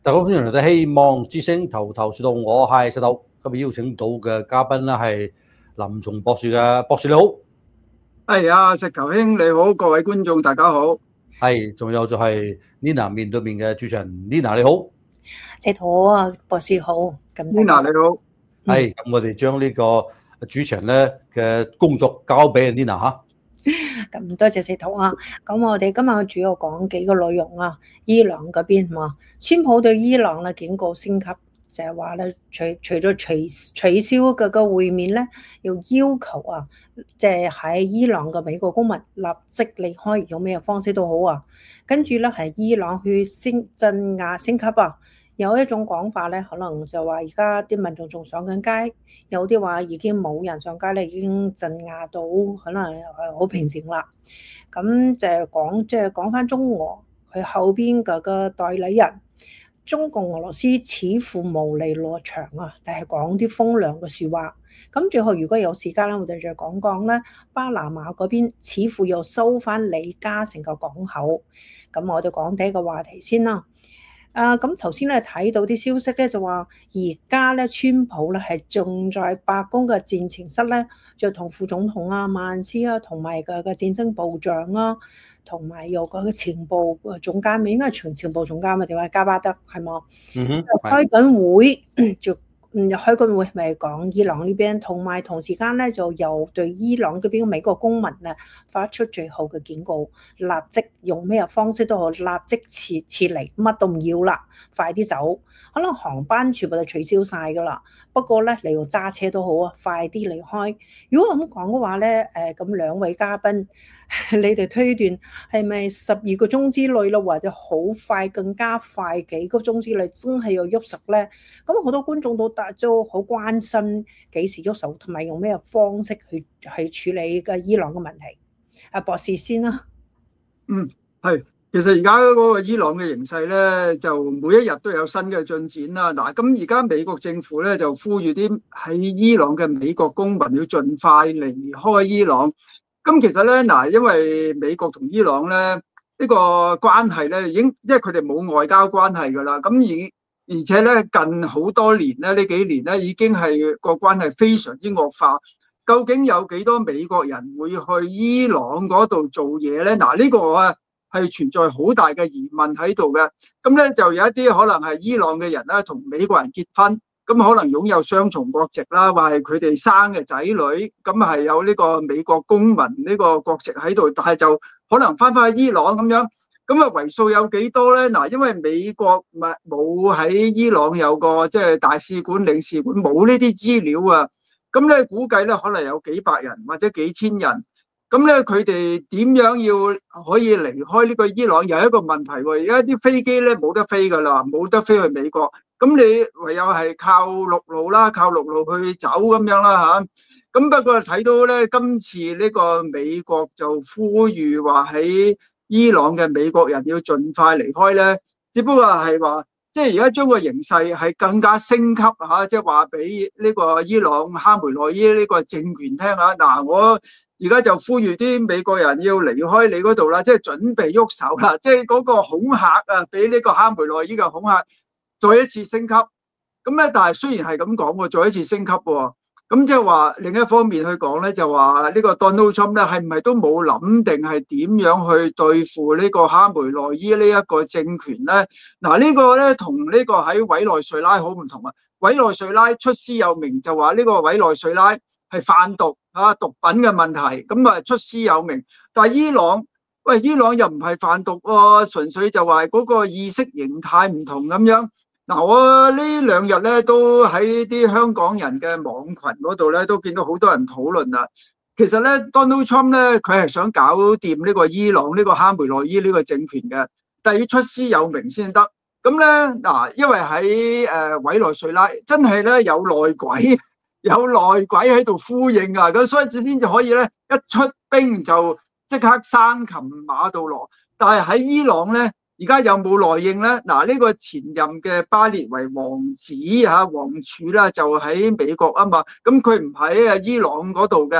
大家歡迎嚟到希望之聲頭頭是道，我係石頭。今日邀請到嘅嘉賓咧係林松博士嘅博士，你好。 係啊，石頭兄你好，各位觀眾大家好。 係，仲有就係 Nina 面對面嘅主持人 Nina 你好。 石頭啊，博士好。咁 Nina 你好。 係，咁我哋將呢個主持人咧嘅工作交俾 Nina 嚇。 咁多謝石頭啊！咁我哋今日主要講幾個內容啊。伊朗嗰邊嘛，川普對伊朗咧警告升級，就係話咧，除咗取消個會面咧，要求啊，即係喺伊朗嘅美國公民立即離開，用咩方式都好啊。跟住咧係伊朗去鎮壓升級啊。有一種講法咧，可能就話而家啲民眾仲上緊街，有啲話已經冇人上街咧，已經鎮壓到可能係好平靜啦。咁就講翻中俄佢後邊個代理人，中共俄羅斯似乎無力落場啊，但係講啲風涼嘅説話。咁最後如果有時間咧，我哋再講講咧，巴拿馬嗰邊似乎又收翻李嘉誠個港口。咁我哋講第一個話題先啦。咁頭先咧睇到啲消息咧，就話而家咧川普咧係仲在白宮嘅戰情室咧，就同副總統啊、曼斯啊，同埋個戰爭部長啊，同埋有個情報總監，應該係情報總監啊，定係加巴德係嘛？就開緊會就。開個會咪講伊朗呢邊，同埋同時間咧就又對伊朗嗰邊美國公民啊發出最後嘅警告，立即用咩方式都好，立即撤離，乜都唔要啦，快啲走。可能航班全部都取消晒噶啦，不過咧你要揸車都好啊，快啲離開。如果咁講嘅話咧，咁兩位嘉賓，你哋推斷係咪12個鐘之內咯，或者好快更加快幾個鐘之內真係要喐手咧？咁好多觀眾都好關心幾時喐手，同埋用咩方式去處理嘅伊朗嘅問題。阿博士先啦。 係，其實而家嗰個伊朗嘅形勢咧，就每一日都有新嘅進展啦。嗱，咁而家美國政府咧就呼籲啲喺伊朗嘅美國公民要盡快離開伊朗。咁其實咧，嗱，因為美國同伊朗咧呢個關係咧已經，因為佢哋冇外交關係噶啦，咁而且咧近好多年咧呢幾年咧已經係個關係非常之惡化。究竟有幾多美國人會去伊朗嗰度做嘢咧？嗱，呢個啊係存在好大嘅疑問喺度嘅。咁咧就有一啲可能係伊朗嘅人啦，同美國人結婚。咁可能擁有雙重國籍啦，或係佢哋生嘅仔女，咁係有呢個美國公民呢個國籍喺度，但係就可能翻返去伊朗咁樣，咁啊為數有幾多咧？嗱，因為美國冇喺伊朗有個即係大使館、領事館，冇呢啲資料啊，咁咧估計咧可能有幾百人或者幾千人，咁咧佢哋點樣要可以離開呢個伊朗？有一個問題喎，而家啲飛機咧冇得飛噶啦，冇得飛去美國。咁你唯有係靠陸路啦，靠陸路去走咁樣啦嚇。咁不過睇到咧，今次呢個美國就呼籲話喺伊朗嘅美國人要盡快離開咧，只不過係話即係而家將個形勢係更加升級嚇，即係話俾呢個伊朗哈梅內伊呢個政權聽下。嗱，我而家就呼籲啲美國人要離開你嗰度啦，即係準備喐手啦，即係嗰個恐嚇啊，俾呢個哈梅內伊嘅恐嚇。再一次升級，咁咧，但係雖然係咁講喎，再一次升級喎，咁即係話另一方面去講咧，就話呢個 Donald Trump 咧係唔係都冇諗定係點樣去對付呢個哈梅內伊呢一個政權咧？嗱，呢個咧同呢個喺委內瑞拉好唔同啊！委內瑞拉出師有名，就話呢個委內瑞拉係販毒啊毒品嘅問題，咁啊出師有名。但係伊朗，喂，伊朗又唔係販毒喎，純粹就話嗰個意識形態唔同咁樣。嗱，我呢兩日咧都喺啲香港人嘅網群嗰度咧，都見到好多人討論啦。其實咧，Donald Trump 咧，佢係想搞掂呢個伊朗呢個哈梅內伊呢個政權嘅，但係要出師有名先得。咁咧嗱，因為喺委內瑞拉真係咧有內鬼，有內鬼喺度呼應啊，咁所以先至可以咧一出兵就即刻生擒馬杜羅。但係喺伊朗咧。而家有冇內應咧？嗱，呢個前任嘅巴列維王子嚇王儲啦，就喺美國啊嘛，咁佢唔喺伊朗嗰度嘅，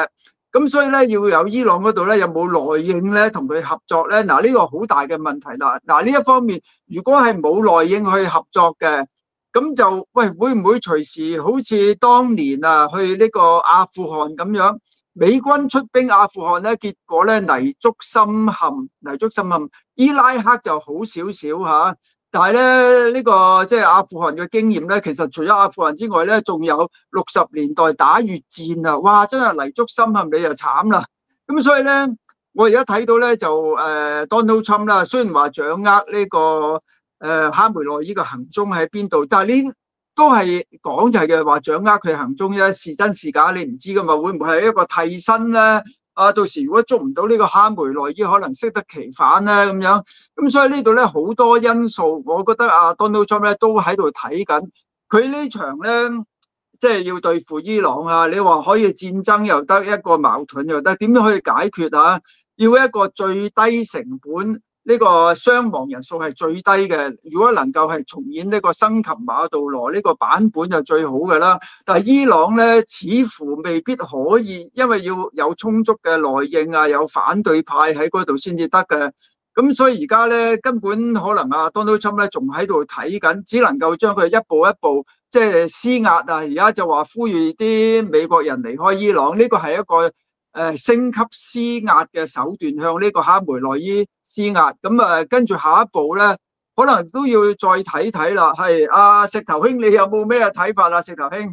咁所以咧要有伊朗嗰度咧有冇內應咧同佢合作咧？嗱，呢個好大嘅問題啦。嗱，呢一方面如果係冇內應去合作嘅，咁就喂會唔會隨時好似當年啊去呢個阿富汗咁樣，美軍出兵阿富汗咧，結果咧泥足深陷，伊拉克就好少少嚇。但係咧呢個即係阿富汗嘅經驗咧，其實除咗阿富汗之外咧，仲有60年代打越戰啊！哇，真係泥足深陷，你就慘啦。咁所以咧，我而家睇到咧就Donald Trump 啦，雖然話掌握呢個哈梅內伊嘅行蹤喺邊度，但係呢都係講就係話掌握佢行蹤啫，是真是假你唔知噶嘛，會唔會係一個替身咧？啊，到時如果捉唔到呢個哈梅內伊，可能適得其反咧咁樣。咁所以呢度咧好多因素，我覺得啊 Donald Trump 咧都喺度睇緊。佢呢場咧即係要對付伊朗啊，你話可以戰爭又得，一個矛盾又得，點樣可以解決啊？要一個最低成本。呢個傷亡人數係最低嘅，如果能夠係重演呢個生擒馬杜羅呢個版本就最好嘅啦。但係伊朗咧，似乎未必可以，因為要有充足嘅內應啊，有反對派喺嗰度先至得嘅。咁所以而家咧根本可能啊 Donald Trump 咧仲喺度睇緊，只能夠將佢一步一步即係施壓啊。而家就話呼籲啲美國人離開伊朗，呢個係一個升級施壓嘅手段，向呢個哈梅內伊施壓。咁跟住下一步咧，可能都要再睇睇啦。係阿石頭兄，你有冇咩睇法啊？石頭兄，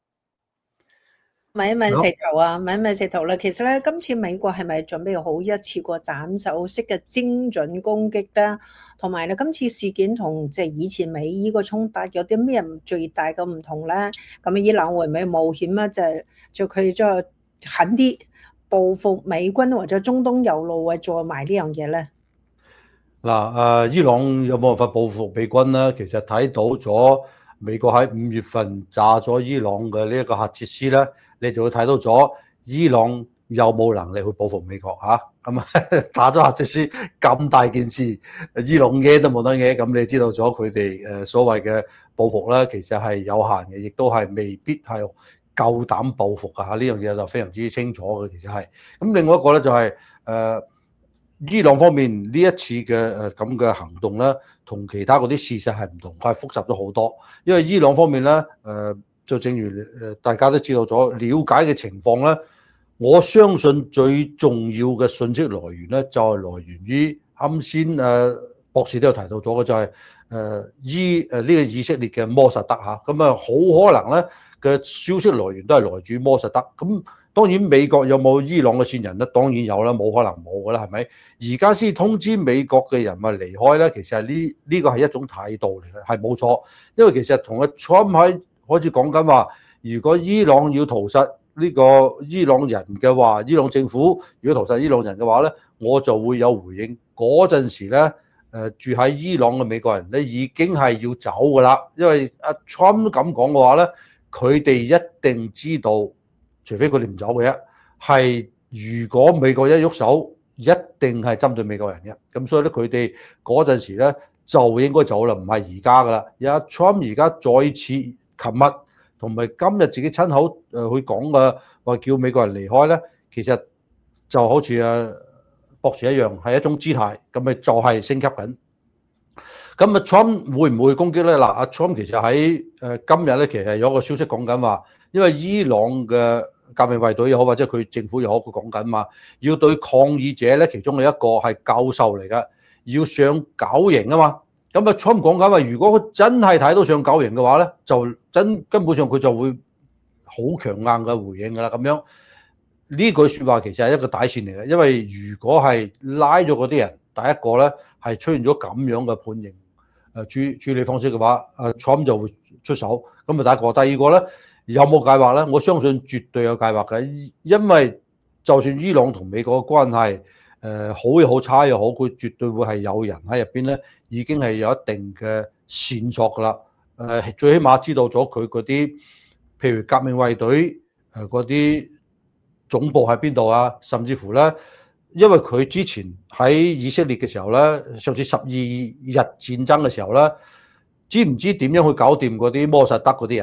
問一問石頭啊，問一問石頭啦。其實咧，今次美國係咪準備好一次過斬首式嘅精準攻擊咧？同埋咧，今次事件同即係以前美伊個衝突有啲咩最大嘅唔同咧？咁伊朗會唔會冒險咧？就佢再狠啲報復美軍或者中東右路啊，做埋呢樣嘢咧？ 嗱，伊朗有冇辦法報復美軍咧？其實睇到咗美國喺5月份炸咗伊朗嘅呢一個核設施咧，你就會睇到咗伊朗有冇能力去報復美國嚇？咁打咗核設施咁大件事，伊朗嘢都冇得嘢，咁你知道咗佢哋所謂嘅報復咧，其實係有限嘅，亦都係未必係夠膽報復㗎嚇，呢樣嘢就非常之清楚嘅，其實係。咁另外一個咧就係伊朗方面呢一次嘅咁嘅行動咧，同其他嗰啲事實係唔同，係複雜咗好多。因為伊朗方面咧就正如大家都知道咗，了解嘅情況咧，我相信最重要嘅信息來源咧，就係來源於啱先博士都有提到咗嘅，就係呢個以色列嘅摩薩德嚇，咁好可能咧嘅消息來源都係來自摩薩德。咁當然美國有冇伊朗嘅線人咧？當然有啦，冇可能冇㗎啦，係咪？而家先通知美國嘅人咪離開咧，其實係呢個係一種態度嚟嘅，係冇錯。因為其實同阿 Trump 開始講緊話，如果伊朗要屠殺呢個伊朗人嘅話，伊朗政府如果屠殺伊朗人嘅話咧，我就會有回應。嗰陣時咧，住喺伊朗嘅美國人咧已經係要走㗎啦，因為阿 Trump 咁講嘅話咧，佢哋一定知道。除非佢哋唔走嘅啫，係如果美國一喐手，一定係針對美國人嘅。咁所以咧，佢哋嗰陣時咧就應該走啦，唔係而家噶啦。而 Trump 而家再次琴日同埋今日自己親口去講嘅話，叫美國人離開咧，其實就好似博士一樣，係一種姿態，咁咪就係升級緊。咁Trump 會唔會攻擊咧？嗱，Trump 其實喺今日咧，其實有一個消息講緊話，因為伊朗嘅革命衛隊又好，或者佢政府又好，佢講緊嘛，要對抗議者咧，其中嘅一個係教授嚟嘅，要上絞刑啊嘛。咁Trump講緊話，如果佢真係睇到上絞刑嘅話咧，就根本上佢就會好強硬嘅回應㗎啦。咁樣呢句説話其實係一個底線嚟嘅，因為如果係拉咗嗰啲人，第一個咧係出現咗咁樣嘅判刑處理方式嘅話，Trump 就會出手。咁第一個，第二個咧。有冇計劃咧？我相信絕對有計劃嘅，因為就算伊朗同美國嘅關係好又好差又好，佢絕對會係有人喺入邊咧，已經係有一定嘅線索㗎啦。最起碼知道咗佢嗰啲，譬如革命衛隊嗰啲總部喺邊度啊，甚至乎咧，因為佢之前喺以色列嘅時候咧，上次12日戰爭嘅時候咧，知唔知點樣去搞掂嗰啲摩薩德嗰啲人啊？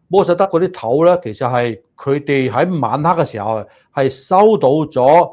摩薩德嗰啲頭咧，其實係佢哋喺晚黑嘅時候係收到咗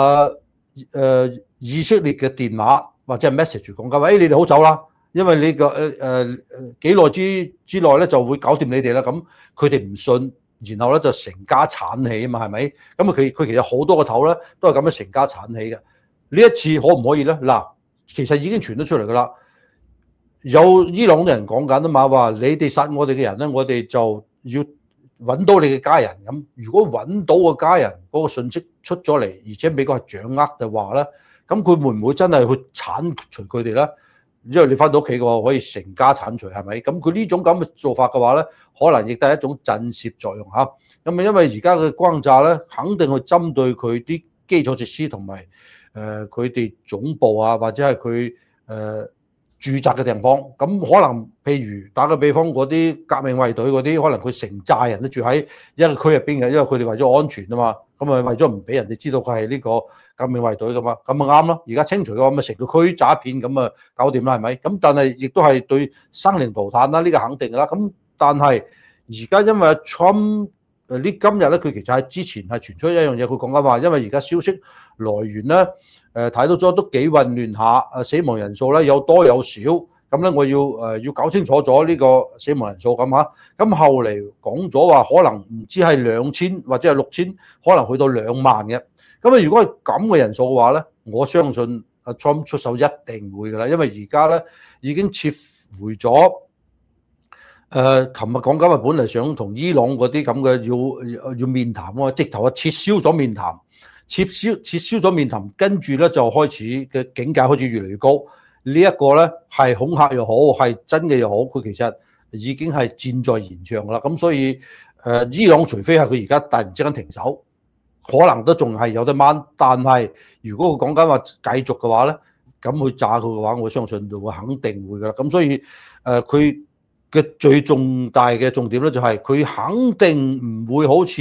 以色列嘅電話或者係 message 講緊話，你哋好走啦，因為你個幾耐之內咧就會搞掂你哋啦。咁佢哋唔信，然後咧就成家鏟起啊嘛，係咪？咁佢其實好多個頭咧都係咁樣成家鏟起嘅。呢一次可唔可以咧？嗱，其實已經傳得出嚟噶啦。有伊朗嘅人講緊啊嘛，話你哋殺我哋嘅人咧，我哋就要揾到你嘅家人。咁如果揾到個家人嗰個信息出咗嚟，而且美國係掌握嘅話咧，咁佢會唔會真係去剷除佢哋咧？因為你翻到屋企嘅話，可以成家剷除，係咪？咁佢呢種咁嘅做法嘅話咧，可能亦都係一種震懾作用嚇。咁因為而家嘅轟炸咧，肯定去針對佢啲基礎設施同埋佢哋總部啊，或者係佢住宅嘅地方。咁可能譬如打個比方，嗰啲革命衛隊嗰啲，可能佢成寨人都住喺一個區入邊嘅，因為佢哋為咗安全啊嘛。咁啊為咗唔俾人哋知道佢係呢個革命衛隊噶嘛，咁啊啱咯。而家清除嘅話，咪成個區炸一片，咁啊搞掂啦，係咪？咁但係亦都係對生靈塗炭啦，呢個肯定㗎啦。咁但係而家因為 Trump 今日咧，佢其實喺之前係傳出一樣嘢，佢講緊話，因為而家消息來源咧睇到咗都幾混亂下，死亡人數咧有多有少。咁咧，我要搞清楚咗呢個死亡人數咁嚇。咁後嚟講咗話，可能唔知係2000或者係6000，可能去到2萬嘅。咁啊，如果係咁嘅人數嘅話咧，我相信阿 Trump 出手一定會㗎啦，因為而家咧已經撤回咗。琴日講緊話，本嚟想同伊朗嗰啲咁嘅要面談喎，直頭撤銷咗面談，撤銷咗面談，跟住咧就開始嘅境界開始越嚟越高。呢一個咧係恐嚇又好，係真嘅又好，佢其實已經係箭在弦上㗎啦。咁所以伊朗除非係佢而家突然之間停手，可能都仲係有得掹。但係如果佢講緊話繼續嘅話咧，咁去炸佢嘅話，我相信就會肯定會㗎啦。咁所以佢嘅最重大嘅重點咧，就係佢肯定唔會好似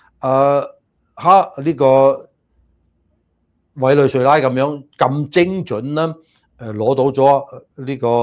呢個委內瑞拉咁樣咁精準啦。攞到咗呢個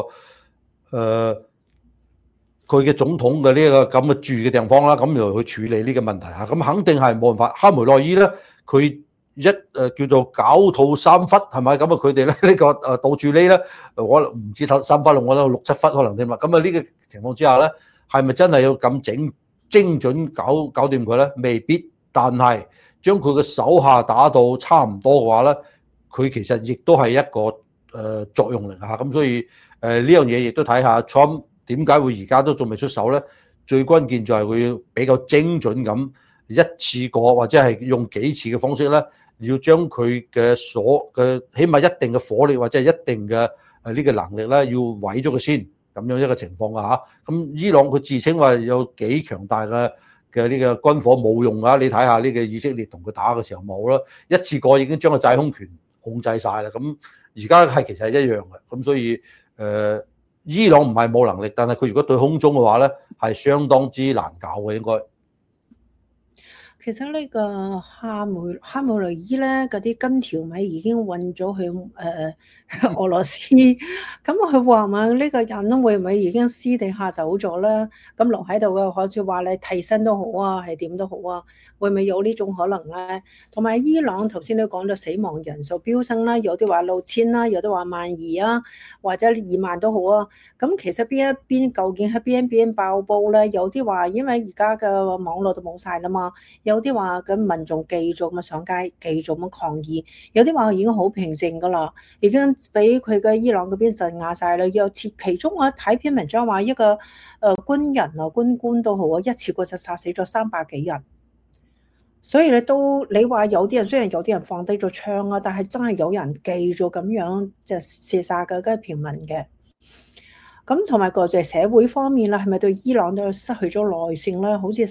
佢嘅總統嘅呢個咁嘅住嘅地方啦，咁就去處理呢個問題嚇。咁肯定係冇辦法。哈梅內伊咧，佢叫做狡兔3窟係咪？咁啊佢哋咧呢個倒住呢咧，我唔止3窟，我諗6、7窟可能添嘛。咁啊呢個情況之下咧，係咪真係要咁精準搞掂佢咧？未必。但係將佢嘅手下打到差唔多嘅話咧，佢其實亦都係一個作用嚟嚇。咁所以呢樣嘢亦都睇下 Trump 點解會而家都仲未出手咧？最關鍵就係佢要比較精準咁一次過或者係用幾次嘅方式咧，要將佢嘅起碼一定嘅火力或者係一定嘅呢個能力咧，要毀咗佢先，咁樣一個情況啊嚇。咁伊朗佢自稱話有幾強大嘅呢個軍火冇用啊！你睇下呢個以色列同佢打嘅時候冇啦，一次過已經將個制空權控制晒啦。咁而家係其實係一樣嘅。咁所以伊朗唔係冇能力，但係佢如果對空中嘅話咧，係相當之難搞嘅應該。 其實呢個哈梅內伊咧，嗰啲金條米已經運咗去俄羅斯，咁佢話嘛，呢個人會唔會已經私底下走咗咧？咁留喺度嘅，好似話你替身都好啊，係點都好啊，會唔會有呢種可能咧？同埋伊朗頭先都講咗死亡人數飆升啦，有啲話6000啦，有啲話12000啊，或者2萬都好啊。咁其實邊一邊究竟喺邊一邊爆煲咧？有啲話因為而家嘅網絡都冇晒啦嘛。有啲話咁民眾繼續咁上街，繼續咁抗議；有啲話已經好平靜噶啦，已經俾佢嘅伊朗嗰邊鎮壓晒啦。又其中我睇篇文章話，一個軍人啊、軍官都好啊，一次過就殺死咗300幾人。所以你話有啲人，雖然有啲人放低咗槍啊，但係真係有人繼續咁樣就射殺嘅嗰啲平民嘅。咁同埋個就係社會方面啦，係咪對伊朗都失去咗耐性咧？好似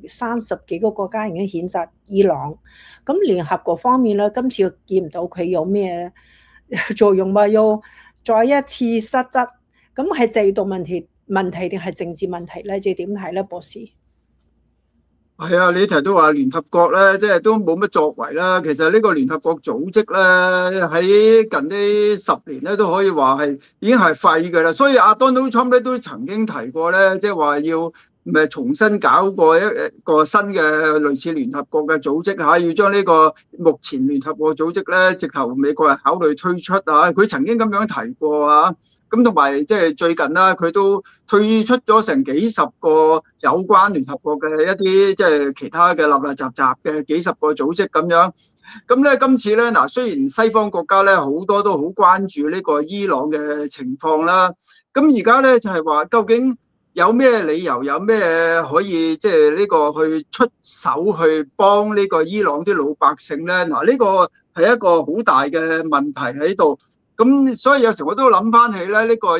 30幾個國家已經譴責伊朗。咁聯合國方面咧，今次又見唔到佢有咩作用嘛？又再一次失職。咁係制度問題定係政治問題咧？即係點睇咧，博士？ 係啊，你提到話聯合國咧，即係都冇乜作為啦。其實呢個聯合國組織咧，喺近呢10年咧，都可以話係已經係廢㗎啦。所以阿 Donald Trump 咧都曾經提過咧，即係話要咪重新搞過一個新嘅類似聯合國嘅組織嚇，要將呢個目前聯合國組織咧，直頭美國係考慮退出啊。佢曾經咁樣提過啊。咁同埋即係最近啦，佢都退出咗成幾十個有關聯合國嘅一啲即係其他嘅立立雜雜嘅幾十個組織咁樣。咁咧今次咧嗱，雖然西方國家咧好多都好關注呢個伊朗嘅情況啦，咁而家咧就係話究竟有咩理由，有咩可以即係呢個去出手去幫呢個伊朗啲老百姓咧？嗱，呢個係一個好大嘅問題喺度。咁所以有時我都諗翻起咧，呢個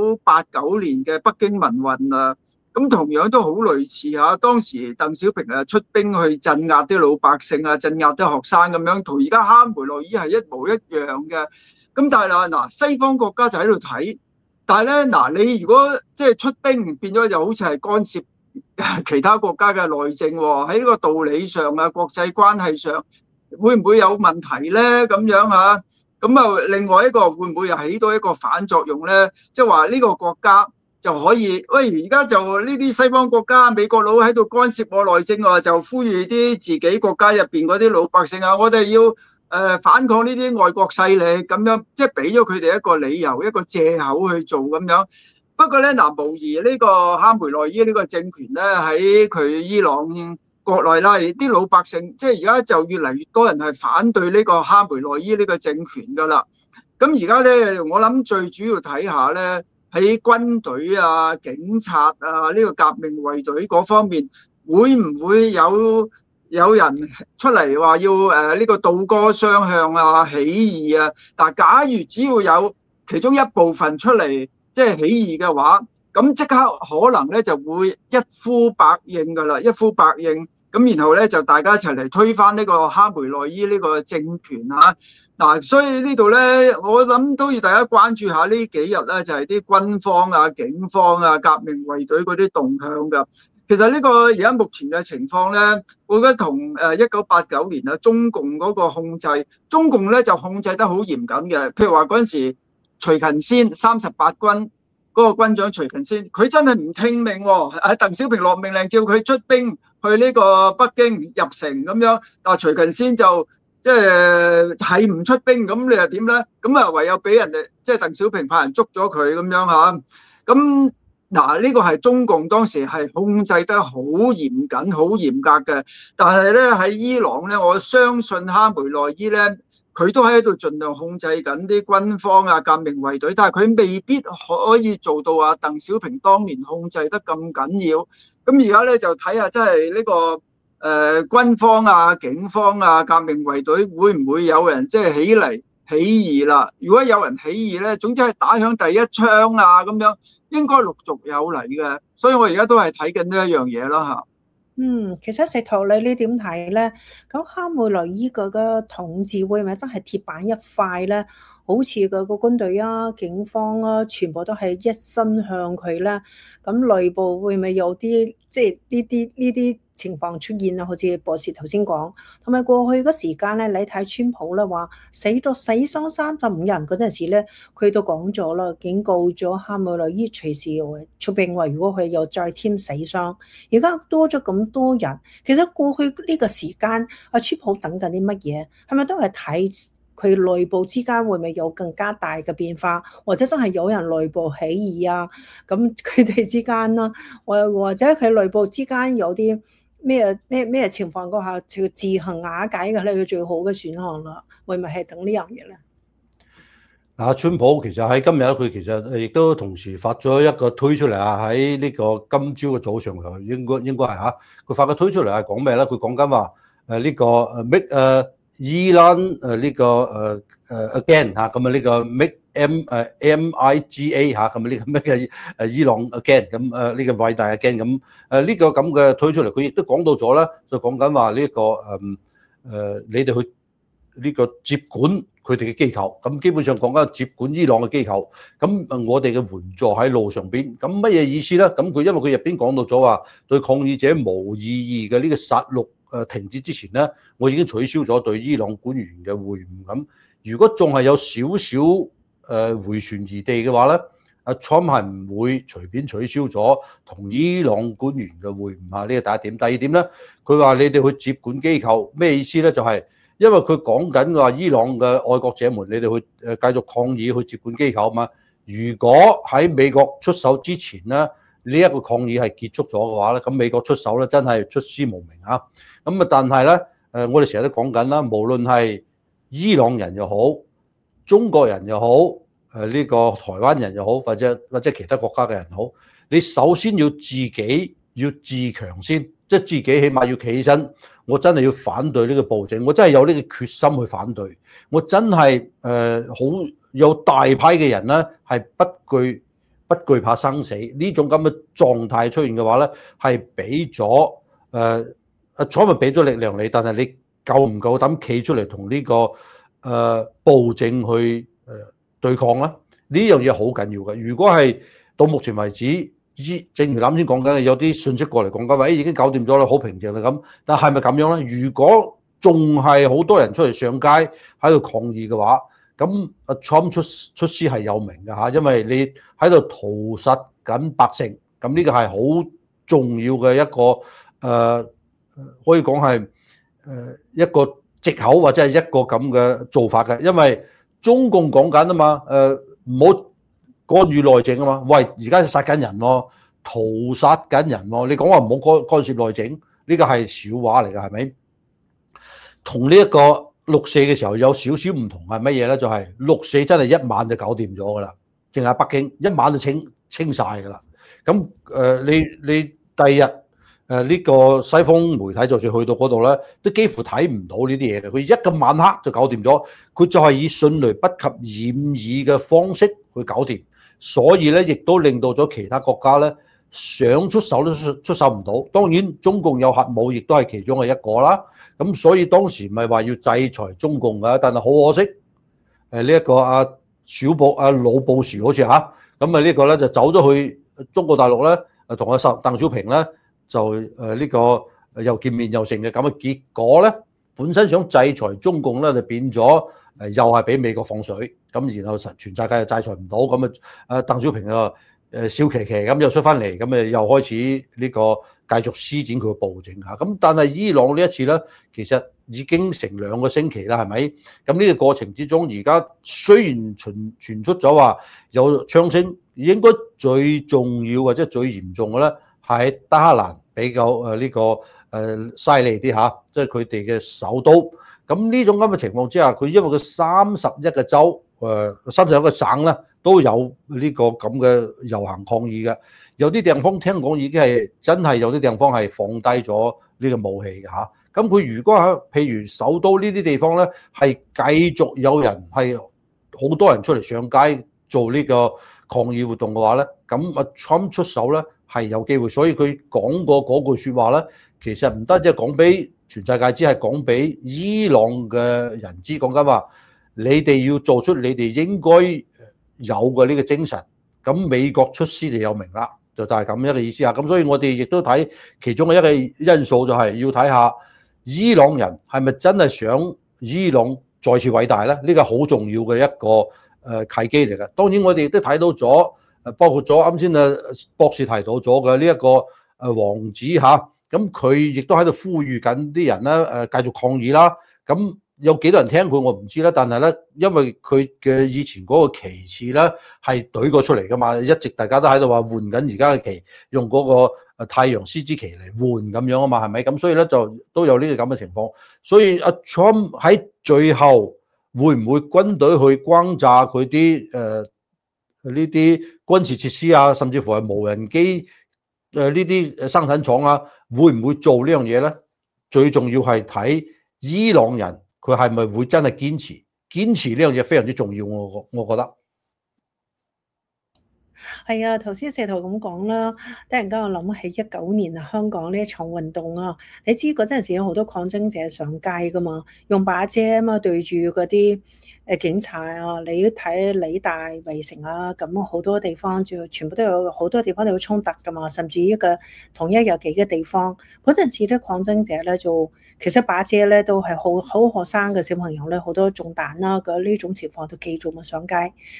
1989年嘅北京民運啊，咁同樣都好類似嚇。當時鄧小平出兵去鎮壓啲老百姓啊，鎮壓啲學生咁樣，同而家哈梅內伊係一模一樣嘅。咁但係嗱，西方國家就喺度睇，但係咧嗱，你如果即係出兵，變咗就好似係干涉其他國家嘅內政喎。喺呢個道理上啊，國際關係上會唔會有問題咧？咁樣嚇。咁啊，另外一個會唔會又起到一個反作用咧？即係話呢個國家就可以，喂，而家就呢啲西方國家、美國佬喺度干涉我內政啊，就呼籲啲自己國家入邊嗰啲老百姓啊，我哋要反抗呢啲外國勢力，咁樣即係俾咗佢哋一個理由、一個藉口去做咁樣。不過咧，嗱，無疑呢個哈梅內伊呢個政權咧，喺佢伊朗國內啦，啲老百姓即係而家就越嚟越多人係反對呢個哈梅內伊呢個政權㗎啦。咁而家咧，我諗最主要睇下咧，喺軍隊啊、警察啊、呢個革命衛隊嗰方面，會唔會有人出嚟話要呢個倒戈雙向啊、起義啊？但假如只要有其中一部分出嚟即係起義嘅話，咁即刻可能咧就會一呼百應㗎啦，一呼百應。咁然後咧就大家一齊嚟推翻呢個哈梅內伊呢個政權嚇。嗱，所以呢度咧，我諗都要大家關注下呢幾日咧，就係啲軍方啊、警方啊、革命衛隊嗰啲動向㗎。其實呢個而家目前嘅情況咧，我覺得同1989年啊中共嗰個控制，中共咧就控制得好嚴謹嘅。譬如話嗰陣時，徐勤先38軍嗰個軍長徐勤先，佢真係唔聽命喎。鄧小平落命令叫佢出兵去呢個北京入城咁樣，但係徐勤先就即係唔出兵，咁你又點咧？咁啊唯有俾人哋即係鄧小平派人捉咗佢咁樣嚇。咁嗱，呢個係中共當時係控制得好嚴謹、好嚴格嘅。但係咧喺伊朗咧，我相信哈梅內伊咧，佢都喺度盡量控制緊啲軍方啊、革命衛隊，但係佢未必可以做到啊鄧小平當年控制得咁緊要。咁而家咧就睇下，真係呢個軍方啊、警方啊、革命衛隊會唔會有人即係起嚟起義啦？如果有人起義咧，總之係打響第一槍啊咁樣，應該陸續有嚟嘅。所以我而家都係睇緊呢一樣嘢啦嚇。 其實石頭你點睇咧？咁哈梅內伊個統治會唔會真係鐵板一塊咧？好似個軍隊啊、警方啊，全部都係一身向佢咧。咁內部會唔會有啲即係呢啲情況出現啊？好似博士頭先講，同埋過去嗰時間咧，你睇川普咧話死傷35人嗰陣時咧，佢都講咗啦，警告咗哈梅內伊隨時會出兵，話如果佢又再添死傷，而家多咗咁多人，其實過去呢個時間，阿川普等緊啲乜嘢？係咪都係睇佢內部之間會唔會有更加大嘅變化，或者真係有人內部起義啊？咁佢哋之間啦，或者佢內部之間有啲咩情況嗰下，就自行瓦解嘅咧，佢最好嘅選項啦。會唔會係等呢樣嘢咧？ 嗱，川普其實喺今日佢其實亦都同時發咗一個推出嚟啊！喺呢個今朝嘅早上應該係嚇，佢發個推出嚟係講咩咧？佢講緊話呢個 make Iran 呢個again 嚇，咁啊呢個 make MIGA 嚇，咁啊呢個咩嘅伊朗 again， 咁呢個偉大 again， 咁呢個咁嘅推出嚟，佢亦都講到咗啦，就講緊話呢個你哋去呢個接管佢哋嘅機構，咁基本上講緊接管伊朗嘅機構，咁我哋嘅援助喺路上邊，咁乜嘢意思咧？咁佢因為佢入邊講到咗話，對抗議者無意義嘅呢個殺戮停止之前咧，我已經取消咗對伊朗官員嘅會晤。咁如果仲係有少少迴旋餘地嘅話咧， 阿 Trump 係唔會隨便取消咗同伊朗官員嘅會晤啊！呢個第一點。第二點咧，佢話你哋去接管機構，咩意思咧？就係因為佢講緊話伊朗嘅愛國者們，你哋去繼續抗議去接管機構啊嘛。如果喺美國出手之前咧，呢一個抗議係結束咗嘅話咧，咁美國出手咧真係出師無名啊！咁啊，但係咧我哋成日都講緊啦，無論係伊朗人又好，中國人又好。呢個台灣人又好，或者其他國家嘅人好，你首先要自己要自強先，即係自己起碼要企起身。我真係要反對呢個暴政，我真係有呢個決心去反對。我真係好有大批嘅人咧，係不懼怕生死呢種咁嘅狀態出現嘅話咧，係俾咗彩咪俾咗力量你，但係你夠唔夠膽企出嚟同呢個暴政去對抗啦，呢樣嘢好緊要嘅。如果係到目前為止，正如啱先講緊，有啲信息過嚟講緊話，已經搞掂咗啦，好平靜啦咁。但係咪咁樣咧？如果仲係好多人出嚟上街喺度抗議嘅話，咁阿 Trump 出師係有名嘅嚇，因為你喺度屠殺緊百姓，咁呢個係好重要嘅一個可以講係一個藉口或者係一個咁嘅做法嘅，因為中共講緊啊嘛，唔好干預內政啊嘛，喂，而家殺緊人喎，屠殺緊人喎，你講話唔好干涉內政，呢個係笑話嚟㗎，係咪？同呢一個6·4嘅時候有少少唔同係乜嘢咧？就係6·4真係一晚就搞掂咗㗎啦，淨係北京一晚就清晒㗎啦。咁你第二日呢個西方媒體就算去到嗰度咧，都幾乎睇唔到呢啲嘢嘅。佢一個晚黑就搞掂咗，佢就係以迅雷不及掩耳嘅方式去搞掂，所以咧亦都令到咗其他國家咧想出手都出手唔到。當然中共有核武，亦都係其中嘅一個啦。咁所以當時咪話要制裁中共㗎，但係好可惜，呢一個老布殊好似嚇，咁啊呢個咧就走咗去中國大陸咧，同阿鄧小平咧。就呢個又見面又成嘅咁嘅結果咧，本身想制裁中共咧，就變咗又係俾美國放水，咁然後全世界又制裁唔到，咁啊鄧小平啊笑騎騎咁又出翻嚟，咁又開始呢個繼續施展佢嘅暴政嚇。咁但係伊朗呢一次咧，其實已經成2個星期啦，係咪？咁呢個過程之中，而家雖然傳出咗話有槍聲，應該最重要或者最嚴重嘅咧。喺德黑蘭比較呢個犀利啲嚇，即係佢哋嘅首都。咁呢種咁嘅情況之下，佢因為佢31個州31個省咧都有呢個咁嘅遊行抗議嘅。有啲地方聽講已經係真係有啲地方係放低咗呢個武器嘅嚇。咁佢如果喺譬如首都呢啲地方咧，係繼續有人係好多人出嚟上街做呢個抗議活動嘅話咧，咁阿 Trump 出手咧。係有機會，所以佢講過嗰句説話咧，其實唔單止係講俾全世界知，係講俾伊朗嘅人知，講緊話你哋要做出你哋應該有嘅呢個精神。咁美國出師就有名啦，就係咁樣嘅意思啊。咁所以我哋亦都睇其中嘅一個因素，就係要睇下伊朗人係咪真係想伊朗再次偉大咧？呢個好重要嘅一個契機嚟嘅。當然我哋亦都睇到咗。包括咗啱先博士提到咗嘅呢一個王子嚇，咁佢亦都喺度呼籲緊啲人咧繼續抗議啦。咁有幾多人聽佢我唔知啦，但係咧因為佢嘅以前嗰個旗幟咧係懟過出嚟噶嘛，一直大家都喺度話換緊而家嘅旗，用嗰個太陽獅子旗嚟換咁樣啊嘛，係咪？咁所以咧就都有呢個咁嘅情況。所以阿 Trump 喺最後會唔會軍隊去轟炸佢啲呢啲軍事設施啊，甚至乎係無人機呢啲生產廠啊，會唔會做呢樣嘢咧？最重要係睇伊朗人佢係咪會真係堅持呢樣嘢非常之重要，我覺得。 係啊，頭先石頭咁講啦，突然間我諗起19年啊，香港呢一場運動啊，你知嗰陣時有好多抗爭者上街噶嘛，用把遮啊嘛對住嗰啲警察啊，你要睇理大圍城啊，咁好多地方全部都有好多地方都有衝突噶嘛，甚至同一有幾個地方嗰陣時咧，抗爭者咧就其實把遮咧都係好學生嘅小朋友咧，好多中彈啦，呢種情況都繼續咪上街。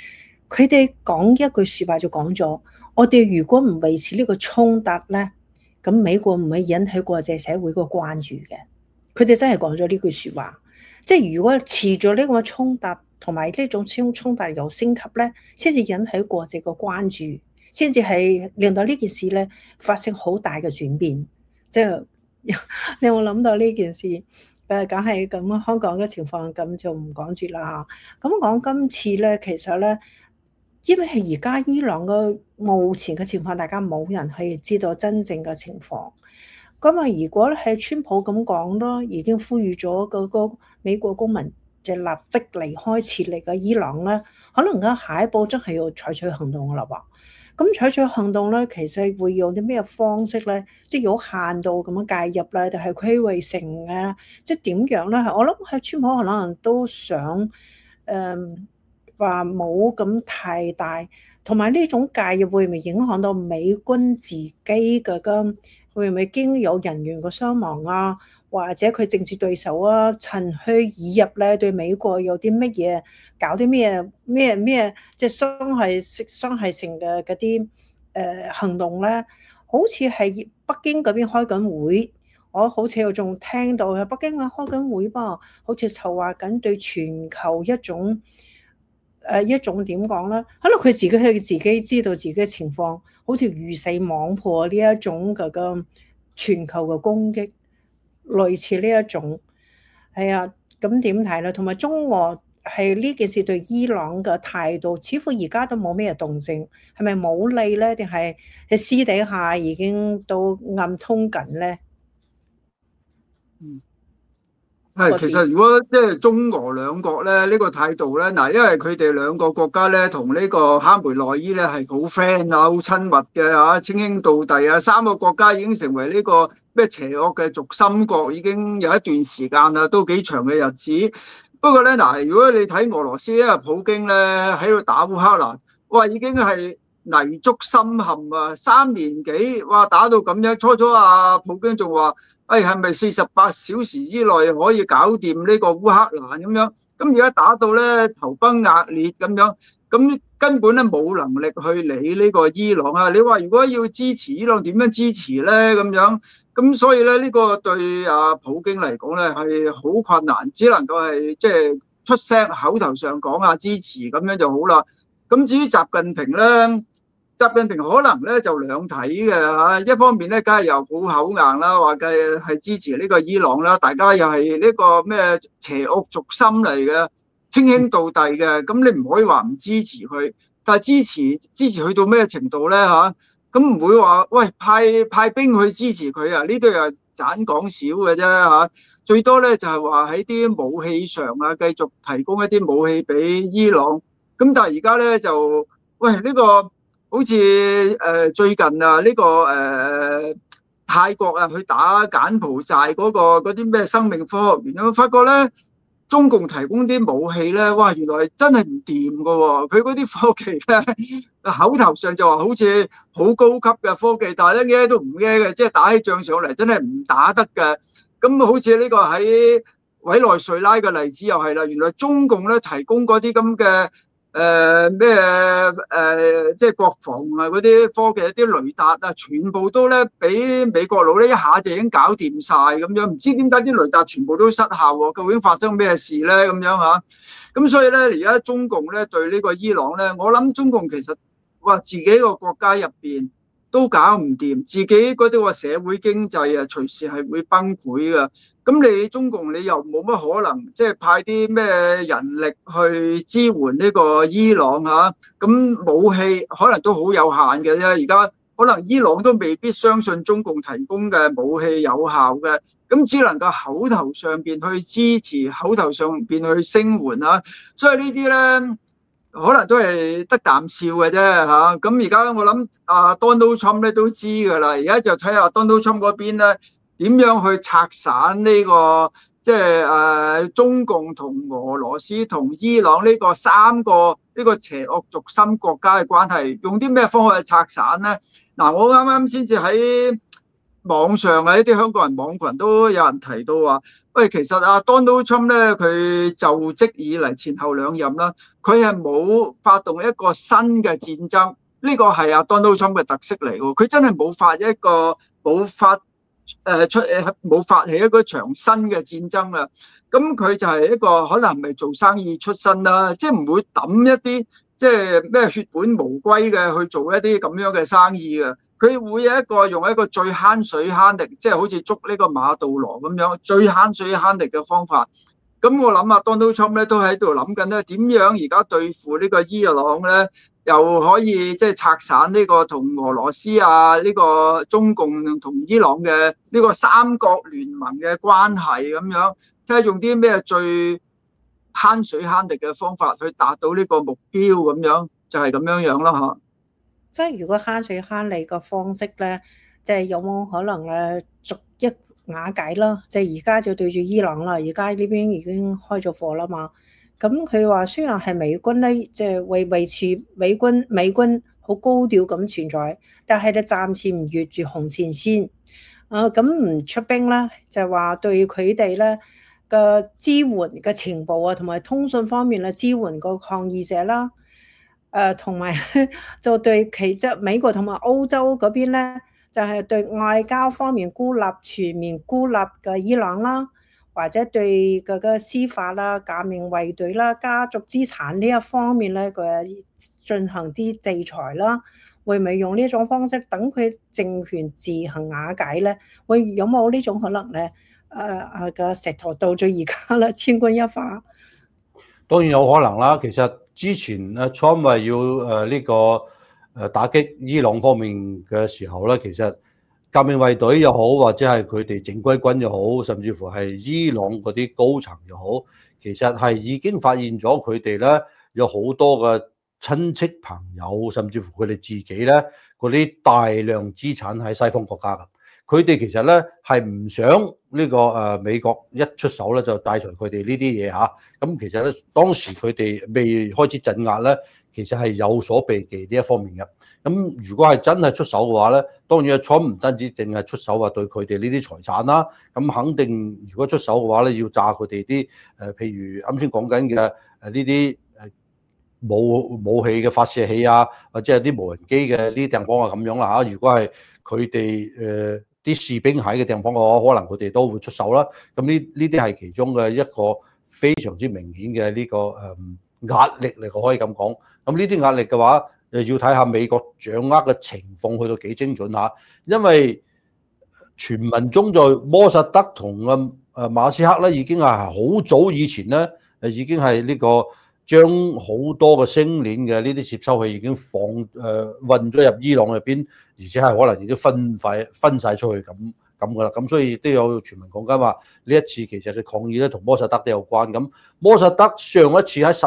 佢哋講一句説話就講咗，我哋如果唔維持呢個衝突咧，咁美國唔會引起國際社會個關注嘅。佢哋真係講咗呢句説話，即係如果持續呢個衝突同埋呢種衝突又升級咧，先至引起國際個關注，先至係令到呢件事咧發生好大嘅轉變。即係你有冇諗到呢件事？梗係咁，香港嘅情況咁就唔講住啦嚇。咁講今次咧，其實咧，因為係而家伊朗嘅目前嘅情況，大家冇人可以知道真正嘅情況。咁啊，如果係川普咁講咯，已經呼籲咗嗰個美國公民就立即離開撤離嘅伊朗咧，可能嘅下一步真係要採取行動啦喎。咁採取行動咧，其實會用啲咩方式咧？即係有限度咁樣介入咧，定係區域性嘅？即係點樣咧？我諗係川普可能都想話冇咁太大，同埋呢種介入會唔會影響到美軍自己嘅會唔會經有人員嘅傷亡啊？或者佢政治對手啊，趁虛而入咧，對美國有啲乜嘢搞啲咩，即係傷害性嘅嗰啲行動咧？好似係北京嗰邊開緊會，我好似又仲聽到喺北京開緊會噃，好似籌劃緊對全球一種點講咧？可能佢自己知道自己嘅情況，好似魚死網破呢一種嘅全球嘅攻擊。類似呢一種係啊，咁點睇咧？同埋中俄係呢件事對伊朗嘅態度，似乎而家都冇咩動靜，係咪冇理咧？定係私底下已經都暗通緊咧？ 其實如果即係中俄兩國咧，呢個態度咧，嗱，因為佢哋兩個國家咧，同呢個哈梅內伊咧係好 friend 啊，好親密嘅嚇，稱兄道弟啊，三個國家已經成為呢個咩邪惡嘅軸心國，已經有一段時間啦，都幾長嘅日子。不過咧，嗱，如果你睇俄羅斯咧，普京咧喺度打烏克蘭，哇，已經係泥足深陷啊，3年幾，哇，打到咁樣，初普京仲話。係咪48小時之內可以搞掂呢個烏克蘭咁樣？咁而家打到咧頭崩額裂咁樣，咁根本咧冇能力去理呢個伊朗啊！你話如果要支持伊朗，點樣支持咧？咁樣咁所以咧呢個對普京嚟講咧係好困難，只能夠係即係出聲，口頭上講下支持咁樣就好啦。咁至於習近平咧？習近平可能咧就兩睇嘅嚇，一方面咧梗係又好口硬啦，話嘅係支持呢個伊朗啦，大家又係呢個咩邪惡軸心嚟嘅，稱兄道弟嘅，咁你唔可以話唔支持佢，但係支持去到咩程度咧嚇？咁唔會話喂派兵去支持佢啊？呢度又盞講少嘅啫嚇，最多咧就係話喺啲武器上啊，繼續提供一啲武器俾伊朗，咁但係而家咧就喂呢個。好似最近啊呢個泰國啊去打柬埔寨嗰啲咩生命科學園咁，發覺咧中共提供啲武器咧，哇原來真係唔掂噶喎！佢嗰啲科技咧口頭上就話好似好高級嘅科技，但係咧嘢都唔嘢嘅，即係打起仗上嚟真係唔打得嘅。咁好似呢個喺委內瑞拉嘅例子又係啦，原來中共咧提供嗰啲咁嘅。即係國防啊嗰啲科技一啲雷達啊，全部都咧俾美國佬咧一下就已經搞掂晒咁樣，唔知點解啲雷達全部都失效喎？究竟發生咩事咧？咁樣嚇，咁所以咧而家中共咧對呢個伊朗咧，我諗中共其實話自己個國家入邊都搞唔掂，自己嗰啲個社會經濟啊隨時係會崩潰噶。咁你中共你又冇乜可能即係派啲咩人力去支援呢個伊朗嚇？咁武器可能都好有限嘅啫。而家可能伊朗都未必相信中共提供嘅武器有效嘅，咁只能夠口頭上邊去支持，口頭上邊去聲援啊。所以呢啲咧可能都係得啖笑嘅啫嚇。咁而家我諗Donald Trump 咧都知㗎啦，而家就睇下 Donald Trump 嗰邊咧。點樣去拆散呢個即係中共同俄羅斯同伊朗呢個三個呢個邪惡軸心國家嘅關係，用啲咩方法去拆散咧？嗱，我啱啱先至喺網上一啲香港人網群都有人提到話，喂，其實阿 Donald Trump 咧，佢就職以嚟前後兩任啦，佢係冇發動一個新嘅戰爭，呢個係阿 Donald Trump 嘅特色嚟喎。佢真係冇發起一個場新嘅戰爭啦。咁佢就係一個可能係做生意出身啦，即係唔會抌一啲即係咩血本無歸嘅去做一啲咁樣嘅生意嘅。佢會用一個最慳水慳力，即係好似捉呢個馬杜羅咁樣最慳水慳力嘅方法。咁我諗啊，Donald Trump 咧都喺度諗緊咧，點樣而家對付呢個伊朗咧，又可以即係拆散呢個同俄羅斯啊、呢個中共同伊朗嘅呢個三國聯盟嘅關係咁樣，即係用啲咩最慳水慳力嘅方法去達到呢個目標咁樣，就係咁樣樣啦嚇。 即係如果慳水慳力嘅方式咧，即係有冇可能咧逐一瓦解啦？即係而家就對住伊朗啦，而家呢邊已經開咗火啦嘛。咁佢話雖然係美軍咧，即係為維持美軍好高調咁存在，但係咧暫時唔越住紅線先。咁唔出兵啦，就係話對佢哋咧嘅支援嘅情報啊，同埋通訊方面咧支援個抗議者啦。同埋就對即係美國同埋歐洲嗰邊咧，就係對外交方面全面孤立嘅伊朗啦，或者對嗰個司法啦、革命衛隊啦、家族資產呢一方面咧，佢進行啲制裁啦，會唔會用呢種方式等佢政權自行瓦解咧？有冇呢種可能咧？個石頭到咗而家啦，千鈞一髮。 當然有可能啦。其實之前Trump 話要呢個打擊伊朗方面嘅時候咧，其實革命衛隊又好，或者係佢哋正規軍又好，甚至乎係伊朗嗰啲高層又好，其實係已經發現咗佢哋咧有好多嘅親戚朋友，甚至乎佢哋自己咧嗰啲大量資產喺西方國家㗎。佢哋其實咧係唔想呢個美國一出手咧就帶除佢哋呢啲嘢嚇。咁其實咧當時佢哋未開始鎮壓咧，其實係有所避忌呢一方面嘅。咁如果係真係出手嘅話咧，當然Trump唔單止淨係出手話對佢哋呢啲財產啦，咁肯定如果出手嘅話咧，要炸佢哋啲譬如啱先講緊嘅呢啲武器嘅發射器啊，或者係啲無人機嘅呢啲地方啊咁樣啦嚇。如果係佢哋啲士兵喺嘅地方嘅話，可能佢哋都會出手啦。咁呢啲係其中嘅一個非常之明顯嘅呢個壓力嚟，可以咁講。咁呢啲壓力嘅話，要睇下美國掌握嘅情況去到幾精準嚇。因為傳聞中在摩薩德同馬斯克咧，已經係好早以前咧，已經係呢個將好多嘅星鏈嘅呢啲接收器已經運咗入伊朗入邊，而且係可能已經分晒出去咁噶啦。咁所以亦都有傳聞講緊話，呢一次其實嘅抗議咧同摩薩德都有關。咁摩薩德上一次喺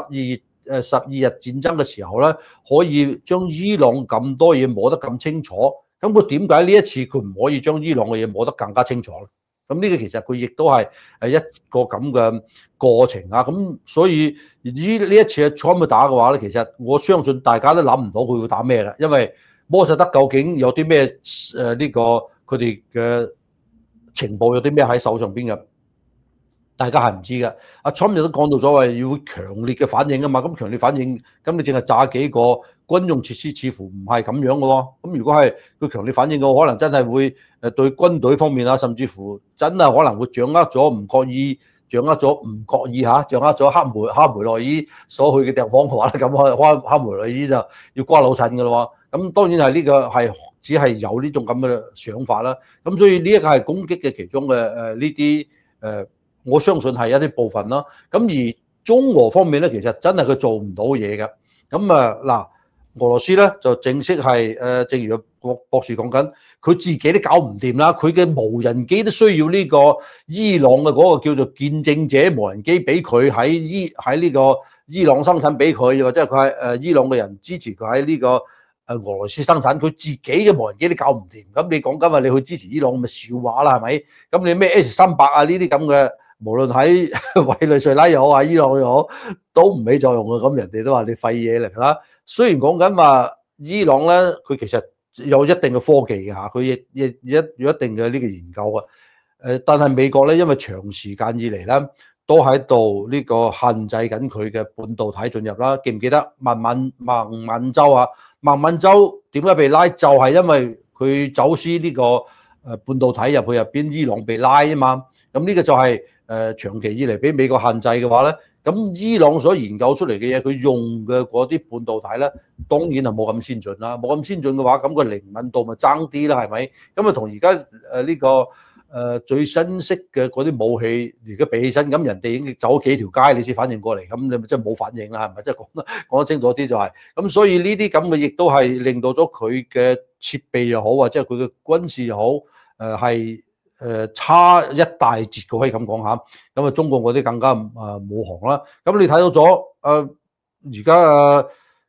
12日戰爭嘅時候咧，可以將伊朗咁多嘢摸得咁清楚，咁佢點解呢一次佢唔可以將伊朗嘅嘢摸得更加清楚咧？咁呢個其實佢亦都係一個咁嘅過程啊。咁所以呢一次Trump打嘅話咧，其實我相信大家都諗唔到佢會打咩嘅，因為摩薩德究竟有啲咩呢個佢哋嘅情報有啲咩喺手上邊嘅，大家係唔知嘅。阿 Trump 亦都講到咗話要強烈嘅反應啊嘛。咁強烈反應，咁你淨係炸幾個軍用設施，似乎唔係咁樣嘅喎。咁如果係佢強烈反應嘅，可能真係會對軍隊方面啊，甚至乎真係可能會掌握咗唔覺意哈梅內伊所去嘅地方嘅話咧，咁哈梅內伊就要瓜老襯嘅咯喎。咁當然係呢個係只係有呢種咁嘅想法啦。咁所以呢一個係攻擊嘅其中嘅呢啲我相信係一啲部分啦。咁而中俄方面咧，其實真係佢做唔到嘢嘅。咁嗱，俄羅斯咧就正式係正如博士講緊，佢自己都搞唔掂啦。佢嘅無人機都需要呢個伊朗嘅嗰個叫做見證者無人機俾佢喺呢個伊朗生產俾佢，或者係佢係伊朗嘅人支持佢喺呢個俄羅斯生產，佢自己嘅無人機都搞唔掂。咁你講緊話你去支持伊朗咪笑話啦，係咪？咁你咩 S300啊呢啲咁嘅，無論喺委內瑞拉又好啊，伊朗又好，都唔起作用嘅。咁人哋都話你廢嘢嚟㗎啦。雖然講緊話伊朗咧，佢其實有一定嘅科技嘅嚇，佢亦有一定嘅呢個研究啊。但係美國咧，因為長時間以嚟咧，都喺度呢個限制緊佢嘅半導體進入啦。記唔記得孟晚舟啊？孟晚舟點解被拉？就係因為佢走私呢個半導體入去入邊，伊朗被拉啊嘛。咁呢個就係長期以嚟俾美國限制嘅話咧，咁伊朗所研究出嚟嘅嘢，佢用嘅嗰啲半導體咧，當然係冇咁先進啦。冇咁先進嘅話，咁個靈敏度咪爭啲啦，係咪？咁啊同而家呢個最新式嘅嗰啲武器，而家比起身，咁人哋已經走咗幾條街，你先反應過嚟，咁你咪真係冇反應啦，係咪？即係講得清楚啲就係，咁所以呢啲咁嘅亦都係令到咗佢嘅設備又好，或者係佢嘅軍事又好，係差一大截嘅，可以咁講下。咁啊，中共嗰啲更加冇行啦。咁你睇到咗而家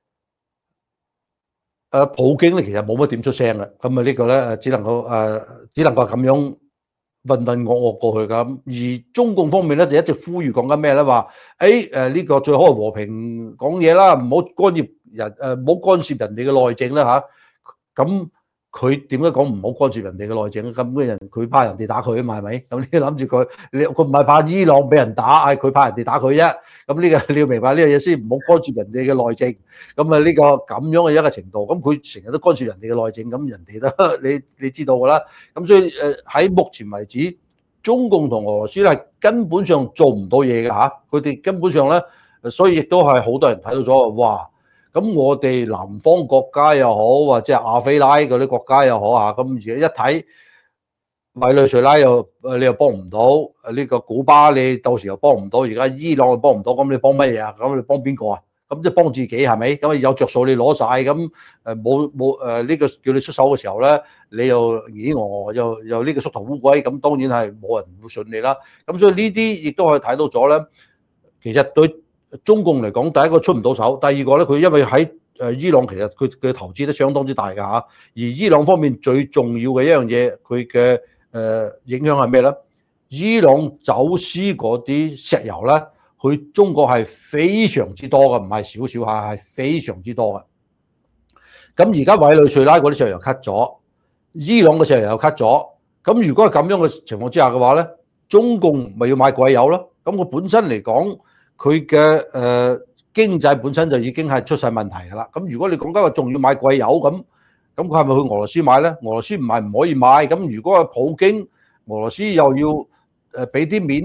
普京咧，其實冇乜點出聲嘅。咁啊，呢個咧只能夠咁樣混混噩噩過去㗎。而中共方面咧就一直呼籲講緊咩咧？話呢個最好係和平講嘢啦，唔好干涉人唔好干涉人哋嘅內政啦嚇。咁佢點解講唔好干涉人哋嘅內政？咁嘅人佢怕人哋打佢啊嘛，係咪？咁你諗住佢唔係怕伊朗俾人打，係佢怕人哋打佢啫。咁呢個你要明白呢個嘢先，唔好干涉人哋嘅內政。咁啊呢個咁樣嘅一個程度，咁佢成日都干涉人哋嘅內政，咁人哋都你知道㗎啦。咁所以喺目前為止，中共同俄羅斯係根本上做唔到嘢嘅嚇，佢哋根本上咧，所以亦都係好多人睇到咗，哇！咁我哋南方國家又好，或者係亞非拉嗰啲國家又好嚇，咁而家一睇委內瑞拉你又幫唔到，呢個古巴你到時又幫唔到，而家伊朗又幫唔到，咁你幫乜嘢啊？咁你幫邊個啊？咁即係幫自己係咪？咁有着數你攞晒，咁冇呢個叫你出手嘅時候咧，你又咦我又呢個縮頭烏龜，咁當然係冇人會信你啦。咁所以呢啲亦都可以睇到咗咧，其實對中共嚟講，第一個出唔到手，第二個咧佢因為喺伊朗其實佢嘅投資都相當之大㗎嚇，而伊朗方面最重要嘅一樣嘢，佢嘅影響係咩咧？伊朗走私嗰啲石油咧，去中國係非常之多嘅，唔係少少嚇，係非常之多嘅。咁而家委內瑞拉嗰啲石油又 cut 咗，伊朗嘅石油又 cut 咗。咁如果係咁樣嘅情況之下嘅話咧，中共咪要買貴油咯？咁我本身嚟講，佢嘅經濟本身就已經係出晒問題㗎啦。咁如果你講緊話仲要買貴油咁佢係咪去俄羅斯買咧？俄羅斯唔係唔可以買。咁如果係普京，俄羅斯又要俾啲面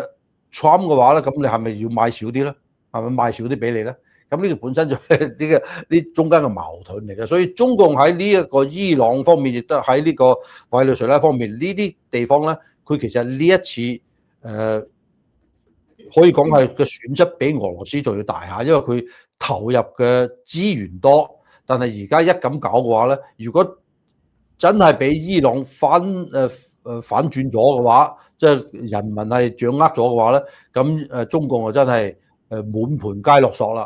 Trump 嘅話咧，咁你係咪要買少啲咧？係咪賣少啲俾你咧？咁呢個本身就係呢中間嘅矛盾嚟嘅。所以中共喺呢一個伊朗方面，亦都喺呢個委內瑞拉方面呢啲地方咧，佢其實呢一次可以講係嘅損失比俄羅斯仲要大下，因為佢投入嘅資源多。但係而家一咁搞嘅話咧，如果真係俾伊朗反轉咗嘅話，即係人民係掌握咗嘅話咧，咁中共就真係滿盤皆落索啦。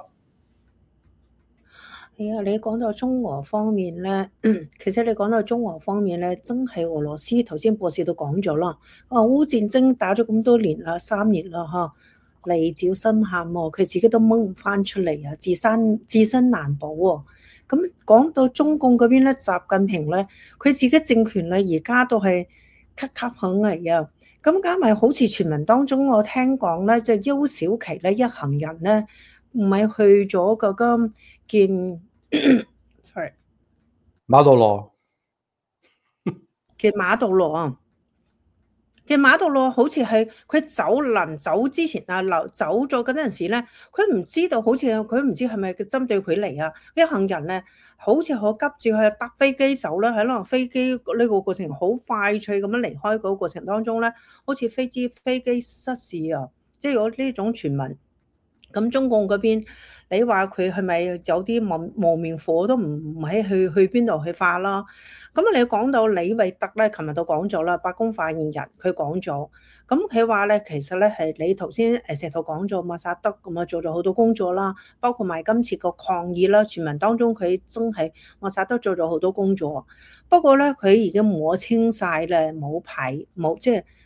係啊，你講到中俄方面咧，其實你講到中俄方面咧，真係俄羅斯頭先博士都講咗啦。俄烏戰爭打咗咁多年啦，3年啦嚇，嚟照深陷喎，佢自己都掹唔翻出嚟啊，自身難保喎。咁講到中共嗰邊咧，習近平咧，佢自己政權咧而家都係岌岌可危啊。咁加埋好似傳聞當中，我聽講咧，即係邱小琪咧一行人咧，唔係去咗嗰個見，sorry， 馬杜羅嘅馬杜羅啊。嘅馬杜羅好似係佢臨走之前啊，走咗嗰陣時咧，佢唔知道，好似佢唔知係咪針對佢嚟啊？一行人咧，好似好急住去搭飛機走啦，喺度飛機呢個過程好快脆咁樣離開嗰個過程當中咧，好似飛機失事啊，即係有呢種傳聞。咁中共嗰邊，你話佢係咪有啲無名火都唔喺去邊度去發啦？咁你講到李維特咧，琴日都講咗啦，白宮發言人佢講咗，咁佢話咧其實咧係你頭先石頭講咗馬薩德咁啊，做咗好多工作啦，包括埋今次個抗議啦，傳聞當中佢真係馬薩德做咗好多工作，不過咧佢已經摸清晒咧，冇即係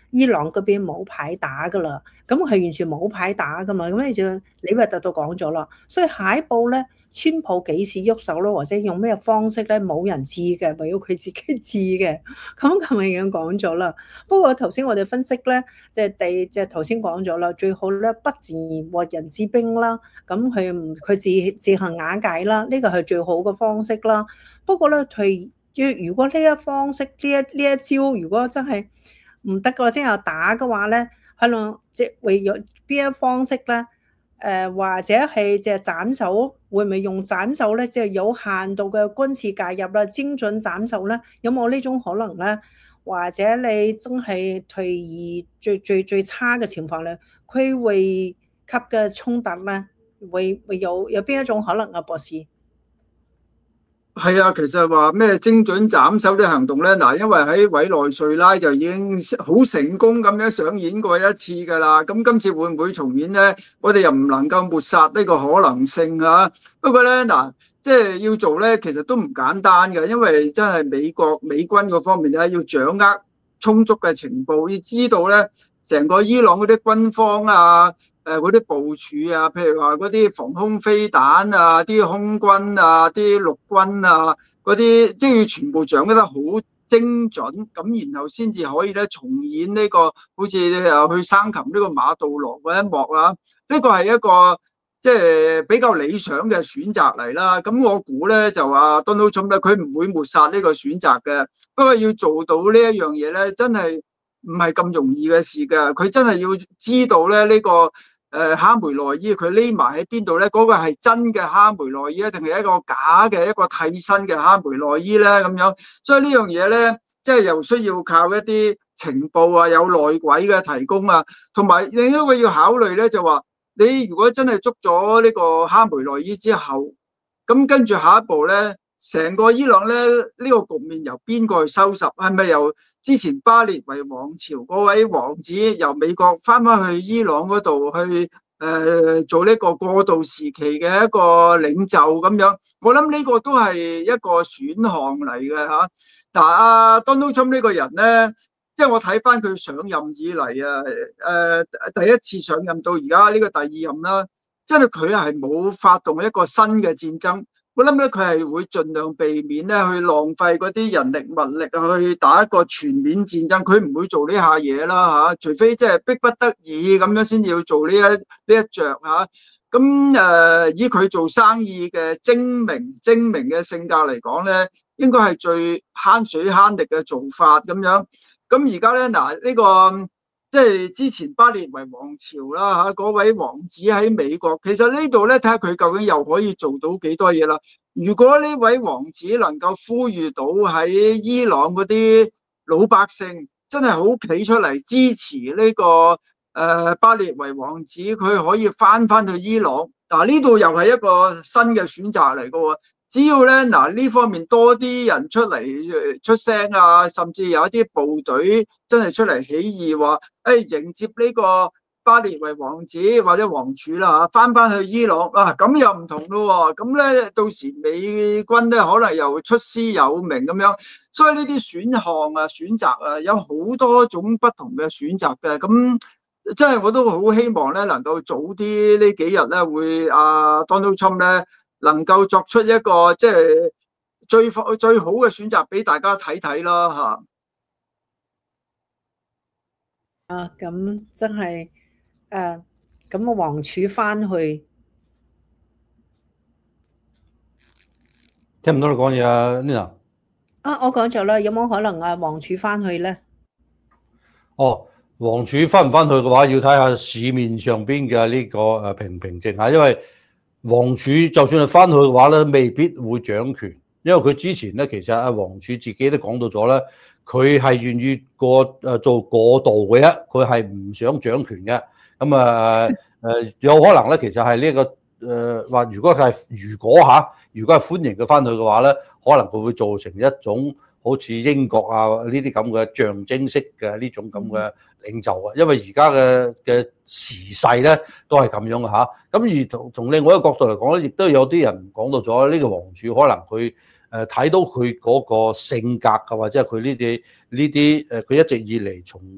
伊朗嗰邊冇牌打噶啦，咁係完全冇牌打噶嘛，咁你就李維特都講咗啦，所以下一步咧，川普幾時喐手咯，或者用咩方式咧，冇人知嘅，唯有佢自己知嘅。咁琴日已經講咗啦，不過頭先我哋分析咧，即係頭先講咗啦，最好咧不戰而獲人之兵啦，咁佢自行瓦解啦，呢個係最好嘅方式啦。不過咧，如果呢一方式呢一招，如果真係唔得嘅，即係打嘅話咧，可能即係會有邊一方式咧？或者係即係斬首，會唔會用斬首咧？即係有限度嘅軍事介入啦，精準斬首咧，有冇呢種可能咧？或者你真係退而最差嘅情況咧，區域級嘅衝突咧，會有邊一種可能啊？博士？ 係啊，其實話咩精準斬首啲行動咧，嗱，因為喺委內瑞拉就已經好成功咁樣上演過一次噶啦，咁今次會唔會重演咧？我哋又唔能夠抹殺呢個可能性啊。不過咧，嗱，即係要做咧，其實都唔簡單嘅，因為真係美軍嗰方面咧，要掌握充足嘅情報，要知道咧成個伊朗嗰啲軍方啊。嗰啲部署啊，譬如話嗰啲防空飛彈啊，啲空軍啊，啲陸軍啊，嗰啲即係要全部掌握得好精準，咁然後先至可以咧重演呢個好似去生擒呢個馬杜羅嗰一幕啊，呢個係一個即係比較理想嘅選擇嚟啦。咁我估咧就話 Donald Trump 咧，佢唔會抹殺呢個選擇嘅，不過要做到呢一樣嘢咧，真係唔係咁容易嘅事㗎。佢真係要知道咧呢個。哈梅內伊佢匿埋喺邊度咧？嗰個係真嘅哈梅內伊，定係一個假嘅一個替身嘅哈梅內伊咧？咁樣，所以呢樣嘢咧，即係又需要靠一啲情報啊，有內鬼嘅提供啊，同埋另一個要考慮咧，就話你如果真係捉咗呢個哈梅內伊之後，咁跟住下一步咧，成個伊朗咧呢個局面由邊個去收拾？係咪由之前巴列維王朝嗰位王子由美國翻去伊朗嗰度去做呢個過渡時期嘅一個領袖咁樣？我諗呢個都係一個選項嚟嘅嚇。但係阿 Donald Trump 呢個人咧，即係我睇翻佢上任以嚟啊，第一次上任到而家呢個第二任啦，真係佢係冇發動一個新嘅戰爭。我諗咧，佢係會盡量避免咧去浪費嗰啲人力物力啊，去打一個全面戰爭。佢唔會做呢下嘢啦嚇，除非即係逼不得已咁樣先至要做呢一着嚇。咁以佢做生意嘅精明嘅性格嚟講咧，應該係最慳水慳力嘅做法咁樣。咁而家咧嗱，呢個即係之前巴列維王朝啦嚇，嗰位王子喺美國，其實呢度咧睇下佢究竟又可以做到幾多嘢啦。如果呢位王子能夠呼籲到喺伊朗嗰啲老百姓真係好企出嚟支持呢個巴列維王子，佢可以翻去伊朗。嗱，呢度又係一個新嘅選擇嚟嘅喎。只要咧嗱呢方面多啲人出嚟出聲啊，甚至有一啲部隊真係出嚟起義話，迎接呢個巴列維王子或者王儲啦嚇，翻去伊朗啊，咁又唔同咯喎。咁咧到時美軍咧可能又出師有名咁樣，所以呢啲選項啊選擇啊有好多種不同嘅選擇嘅。咁真係我都好希望咧能夠早啲呢幾日咧會Donald Trump 咧。能夠作出一個即係最好嘅選擇俾大家睇睇啦嚇。 咁真係咁個王儲翻去， 聽唔到你講嘢啊 Nina。 我講咗啦，有冇可能王儲翻去咧？ 王儲翻唔翻去嘅話，要睇下市面上邊嘅呢個平唔平靜嚇，因為王儲就算係翻去嘅話咧，未必會掌權，因為佢之前咧其實王儲自己都講到咗咧，佢係願意做過渡嘅啫，佢係唔想掌權嘅。咁有可能咧，其實係呢個話，如果係歡迎佢翻去嘅話咧，可能佢會造成一種好似英國呢啲咁嘅象徵式嘅呢種咁嘅領袖啊，因為而家嘅時勢咧都係咁樣嘅嚇。咁而從另外一個角度嚟講咧，亦都有啲人講到咗呢個王儲可能佢睇到佢嗰個性格啊，或者係佢呢啲佢一直以嚟從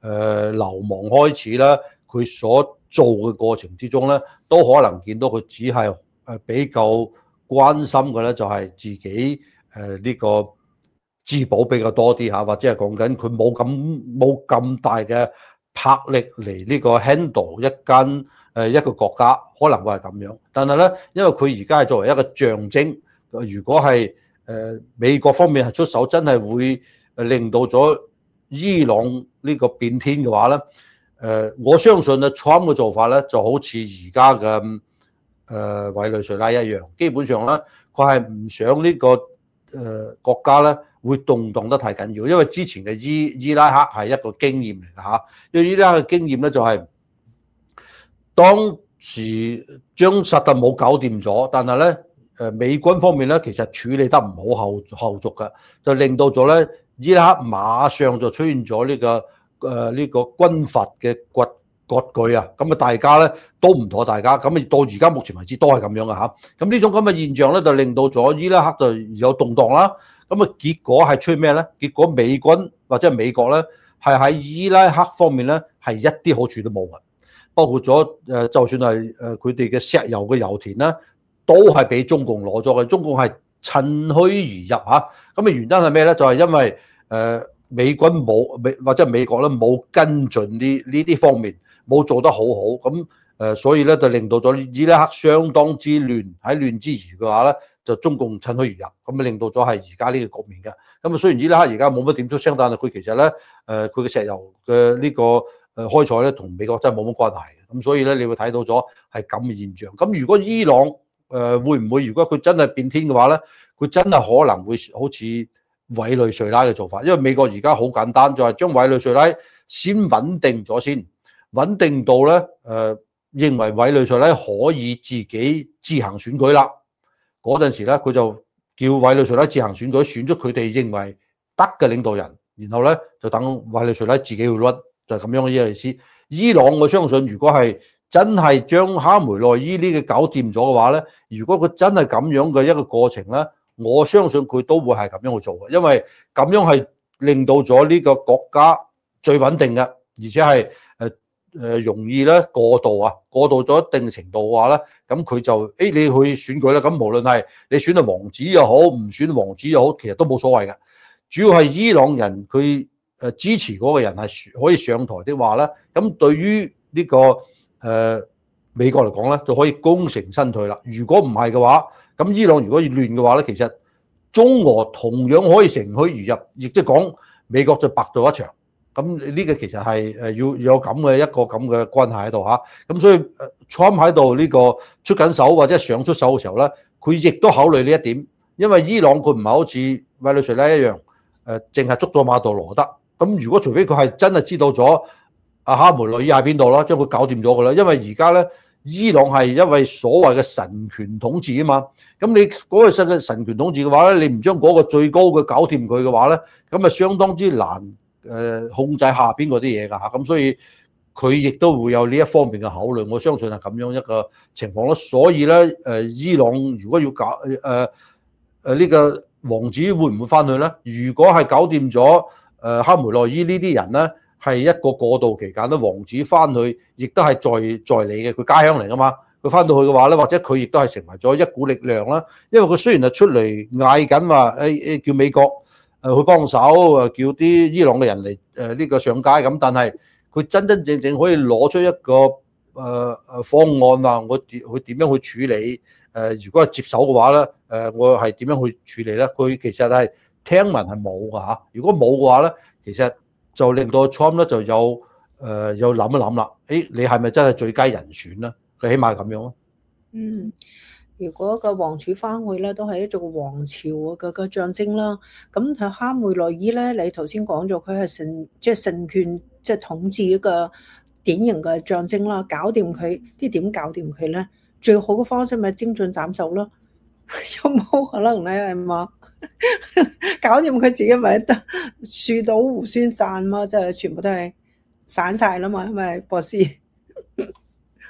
流亡開始啦，佢所做嘅過程之中咧，都可能見到佢只係比較關心嘅咧，就係自己呢個自保比較多啲嚇，或者係講緊佢冇咁大嘅魄力嚟呢個 handle 一個國家，可能會係咁樣。但係咧，因為佢而家係作為一個象徵，如果係美國方面係出手，真係會令到咗伊朗呢個變天嘅話咧，我相信啊 Trump 嘅做法咧就好似而家嘅委內瑞拉一樣，基本上咧佢係唔想呢個國家咧會動盪得太緊要，因為之前嘅伊拉克係一個經驗嚟㗎嚇，因為伊拉克嘅經驗咧就係當時將薩達姆搞掂咗，但係咧美軍方面咧其實處理得唔好後續嘅，就令到咗咧伊拉克馬上就出現咗呢個軍閥嘅割據啊，咁啊大家咧都唔妥大家，咁啊到而家目前為止都係咁樣嘅嚇，咁呢種咁嘅現象咧就令到咗伊拉克就有動盪啦，咁啊結果係出咩咧？結果美軍或者係美國咧係喺伊拉克方面咧係一啲好處都冇嘅，包括咗就算係佢哋嘅石油嘅油田咧都係俾中共攞咗嘅，中共係趁虛而入嚇，咁嘅原因係咩咧？就係因為美軍冇或者美國咧冇跟進呢啲方面。冇做得好好，咁所以咧就令到咗伊拉克相當之亂，喺亂之餘嘅話咧，就中共趁虛而入，咁啊令到咗係而家呢個局面嘅。咁啊雖然伊拉克而家冇乜點出聲，但係佢其實咧佢嘅石油嘅呢個開採咧同美國真係冇乜關係嘅。咁所以咧你會睇到咗係咁嘅現象。咁如果伊朗會唔會如果佢真係變天嘅話咧，佢真係可能會好似委內瑞拉嘅做法，因為美國而家好簡單，就係將委內瑞拉先穩定咗先。穩定到咧，認為委內瑞拉可以自己自行選舉啦。嗰陣時咧，佢就叫委內瑞拉自行選舉，選出佢哋認為得嘅領導人，然後咧就等委內瑞拉自己去屈，就係咁樣嘅意思。伊朗我相信，如果係真係將哈梅內伊呢個搞掂咗嘅話咧，如果佢真係咁樣嘅一個過程咧，我相信佢都會係咁樣去做嘅，因為咁樣係令到咗呢個國家最穩定嘅，而且係容易咧過渡咗一定程度嘅話咧，咁佢就你去選舉啦。咁無論係你選到王子又好，唔選王子又好，其實都冇所謂嘅。主要係伊朗人佢支持嗰個人係可以上台的話咧，咁對於呢個美國嚟講咧，就可以功成身退啦。如果唔係嘅話，咁伊朗如果要亂嘅話咧，其實中俄同樣可以乘虛而入，亦即係講美國就白做一場。咁呢個其實係要有咁嘅一個咁嘅關係喺度嚇，咁所以 Trump 喺度呢個出緊手或者想出手嘅時候咧，佢亦都考慮呢一點，因為伊朗佢唔係好似委內瑞拉一樣，淨係捉咗馬杜羅得。咁如果除非佢係真係知道咗阿哈梅內伊喺邊度啦，將佢搞掂咗㗎啦，因為而家咧伊朗係因為所謂嘅神權統治啊嘛，咁你嗰個神權統治嘅話咧，你唔將嗰個最高嘅搞掂佢嘅話咧，咁啊相當之難。控制下邊嗰啲嘢㗎嚇，咁所以佢亦都會有呢一方面嘅考慮，我相信係咁樣一個情況咯。所以咧，伊朗如果要搞呢個王子會唔會翻去咧？如果係搞掂咗哈梅內伊呢啲人咧，係一個過渡期間咧，王子翻去亦都係在理嘅，佢家鄉嚟㗎嘛。佢翻到去嘅話咧，或者佢亦都係成為咗一股力量啦。因為佢雖然係出嚟嗌緊話叫美國。去幫手叫啲伊朗嘅人嚟呢個上街咁，但係佢真真正正可以攞出一個方案啊！我點樣去處理？如果係接手嘅話咧，我係點樣去處理咧？佢其實係聽聞係冇㗎嚇。如果冇嘅話咧，其實就令到 Trump 咧就有諗一諗啦。誒，你係咪真係最佳人選咧？佢起碼係咁樣咯。 嗯。如果個王儲翻去咧，都係一種王朝嘅象徵啦。咁佢哈梅內伊咧，你頭先講咗佢係神權即係統治一個典型嘅象徵啦。搞掂佢，點搞掂佢咧？最好嘅方式咪精準斬首咯。有冇可能咧？係嘛？搞掂佢自己咪得樹倒猢猻散嘛，即係全部都係散晒啦嘛，係咪博士？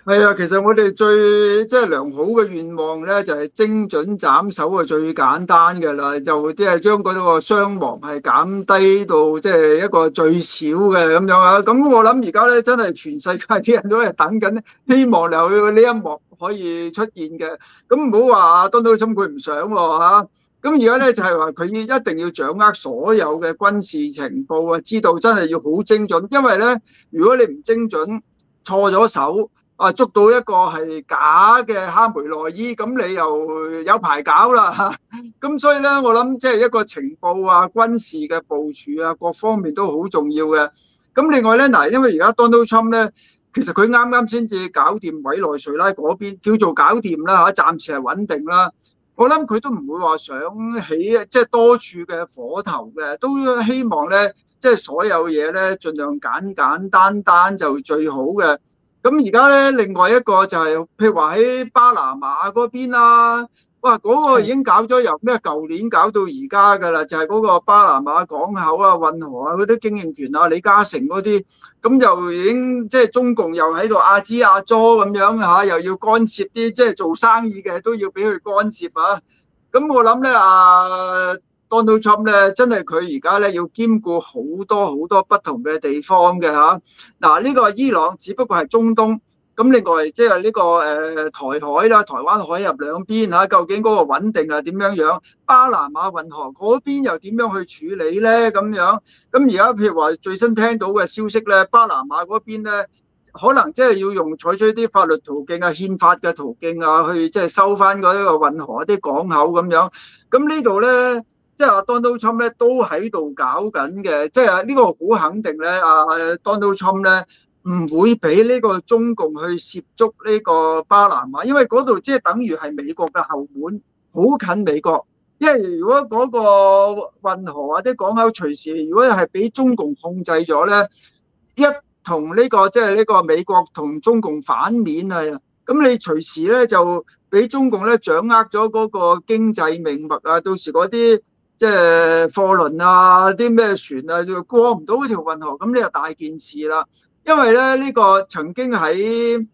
係啊，其實我哋最即係良好嘅願望咧，就係精準斬首係最簡單嘅啦，就即係將嗰個傷亡係減低到即係一個最少嘅咁樣啊。咁我諗而家咧真係全世界啲人都係等緊，希望有呢一幕可以出現嘅。咁唔好話Donald Trump佢唔想喎嚇。咁而家咧就係話佢一定要掌握所有嘅軍事情報啊，知道真係要好精準，因為咧如果你唔精準，錯咗手。捉到一個係假嘅哈梅內伊，咁你又有排搞啦嚇。咁所以咧，我諗即係一個情報啊、軍事嘅部署啊，各方面都好重要嘅。咁另外咧，嗱，因為而家 Donald Trump 咧，其實佢啱啱先至搞掂委內瑞拉嗰邊，叫做搞掂啦嚇，暫時係穩定啦。我諗佢都唔會話想起即係多處嘅火頭嘅，都希望咧，即係所有嘢咧，盡量簡簡單單就最好嘅。咁而家咧，另外一個就係、是，譬如話喺巴拿馬嗰邊啦，哇，嗰個已經搞咗由咩舊年搞到而家㗎啦，就係、是、嗰個巴拿馬港口啊、運河啊嗰啲經營權啊、李嘉誠嗰啲，咁就已經即係中共又喺度阿支阿左咁樣嚇，又要干涉啲即係做生意嘅都要俾佢干涉啊。咁我諗咧Donald Trump 咧，真係佢而家咧要兼顧好多不同嘅地方嘅嚇。嗱，呢個伊朗只不過係中東，咁另外即係呢個台海啦、台灣海峽兩邊嚇，究竟嗰個穩定係點樣樣？巴拿馬運河嗰邊又點樣去處理咧？咁樣咁而家譬如話最新聽到嘅消息咧，巴拿馬嗰邊咧，可能即係要採取啲法律途徑啊、憲法嘅途徑啊，去即係收翻嗰一個運河啲港口咁樣。咁呢度咧。即係 Donald Trump 咧都喺度搞緊嘅，即係呢個好肯定咧。Donald Trump 咧唔會俾呢個中共去涉足呢個巴拿馬，因為嗰度即係等於係美國嘅後門，好近美國。因為如果嗰個運河或者港口隨時如果係俾中共控制咗咧，一同呢個即係呢個美國同中共反面啊，咁你隨時咧就俾中共咧掌握咗嗰個經濟命脈啊，到時嗰啲。即係貨輪啊，啲咩船啊，就過唔到嗰條運河，咁呢就大件事啦。因為咧呢個曾經喺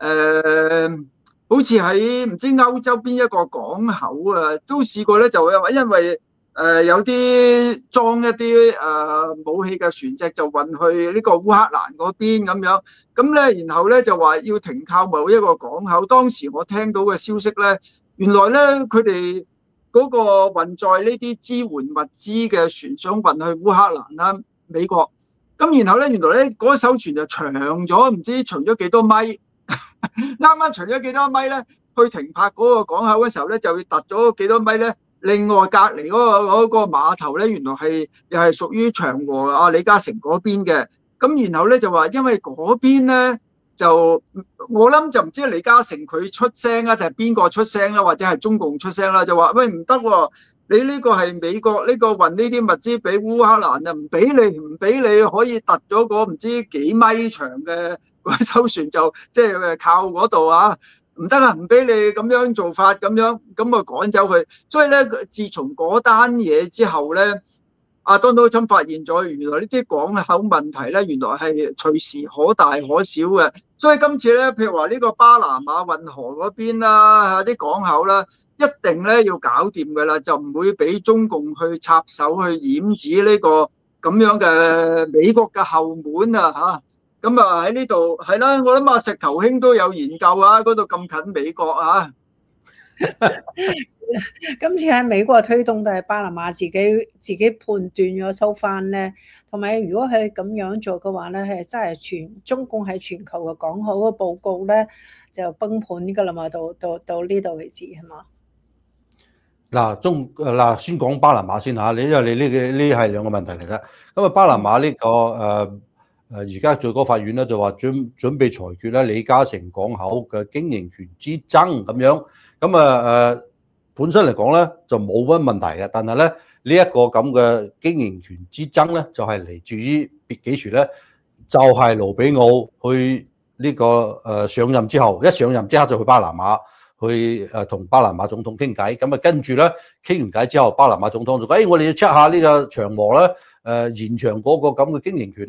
好似喺唔知歐洲邊一個港口啊，都試過咧，就因為有啲裝一啲武器嘅船隻就運去呢個烏克蘭嗰邊咁樣，咁咧然後咧就話要停靠某一個港口。當時我聽到嘅消息咧，原來咧佢哋。嗰個運載呢啲支援物資嘅船想運去烏克蘭啦、美國，咁然後咧原來咧嗰艘船就長咗唔知長咗幾多米，啱啱長咗幾多米咧，去停泊嗰個港口嘅時候咧就要突咗幾多米咧。另外隔離嗰個碼頭咧，原來係又係屬於長和啊李嘉誠嗰邊嘅，咁然後咧就話因為嗰邊咧。就我諗就唔知李嘉誠佢出聲啊，定係邊個出聲啦，或者係中共出聲啦，就話喂唔得喎，你呢個係美國呢個運呢啲物資俾烏克蘭啊，唔俾你可以突咗個唔知幾米長嘅嗰艘船就即係靠嗰度啊，唔得啊，唔俾你咁樣做法咁樣，咁啊趕走佢。所以咧，自從嗰單嘢之後咧。Donald Trump 發現咗，原來呢啲港口問題咧，原來係隨時可大可小嘅。所以今次咧，譬如話呢個巴拿馬運河嗰邊啦，啲港口啦，一定咧要搞掂㗎啦，就唔會俾中共去插手去掩止呢個咁樣嘅美國嘅後門啊嚇。咁啊喺呢度係啦，我諗石頭兄都有研究啊，嗰度咁近美國啊。 今次喺美國推動定係巴拿馬自己判斷咗收翻咧？同埋如果係咁樣做嘅話咧，係真係中共喺全球嘅港口嘅報告咧就崩盤㗎啦嘛，到呢度為止係嘛？ 嗱先講巴拿馬先嚇，因為你呢係兩個問題嚟嘅。咁啊巴拿馬呢個而家最高法院咧就話準備裁決咧李嘉誠港口嘅經營權之爭咁樣，咁本身嚟講咧就冇乜問題嘅，但係咧呢一個咁嘅經營權之爭咧就係嚟自於別幾處咧，就係盧比奧去呢個上任之後，一上任即刻就去巴拿馬去同巴拿馬總統傾偈，咁啊跟住咧傾完偈之後，巴拿馬總統就講：我哋要 check 下呢個長和咧延長嗰個咁嘅經營權咧，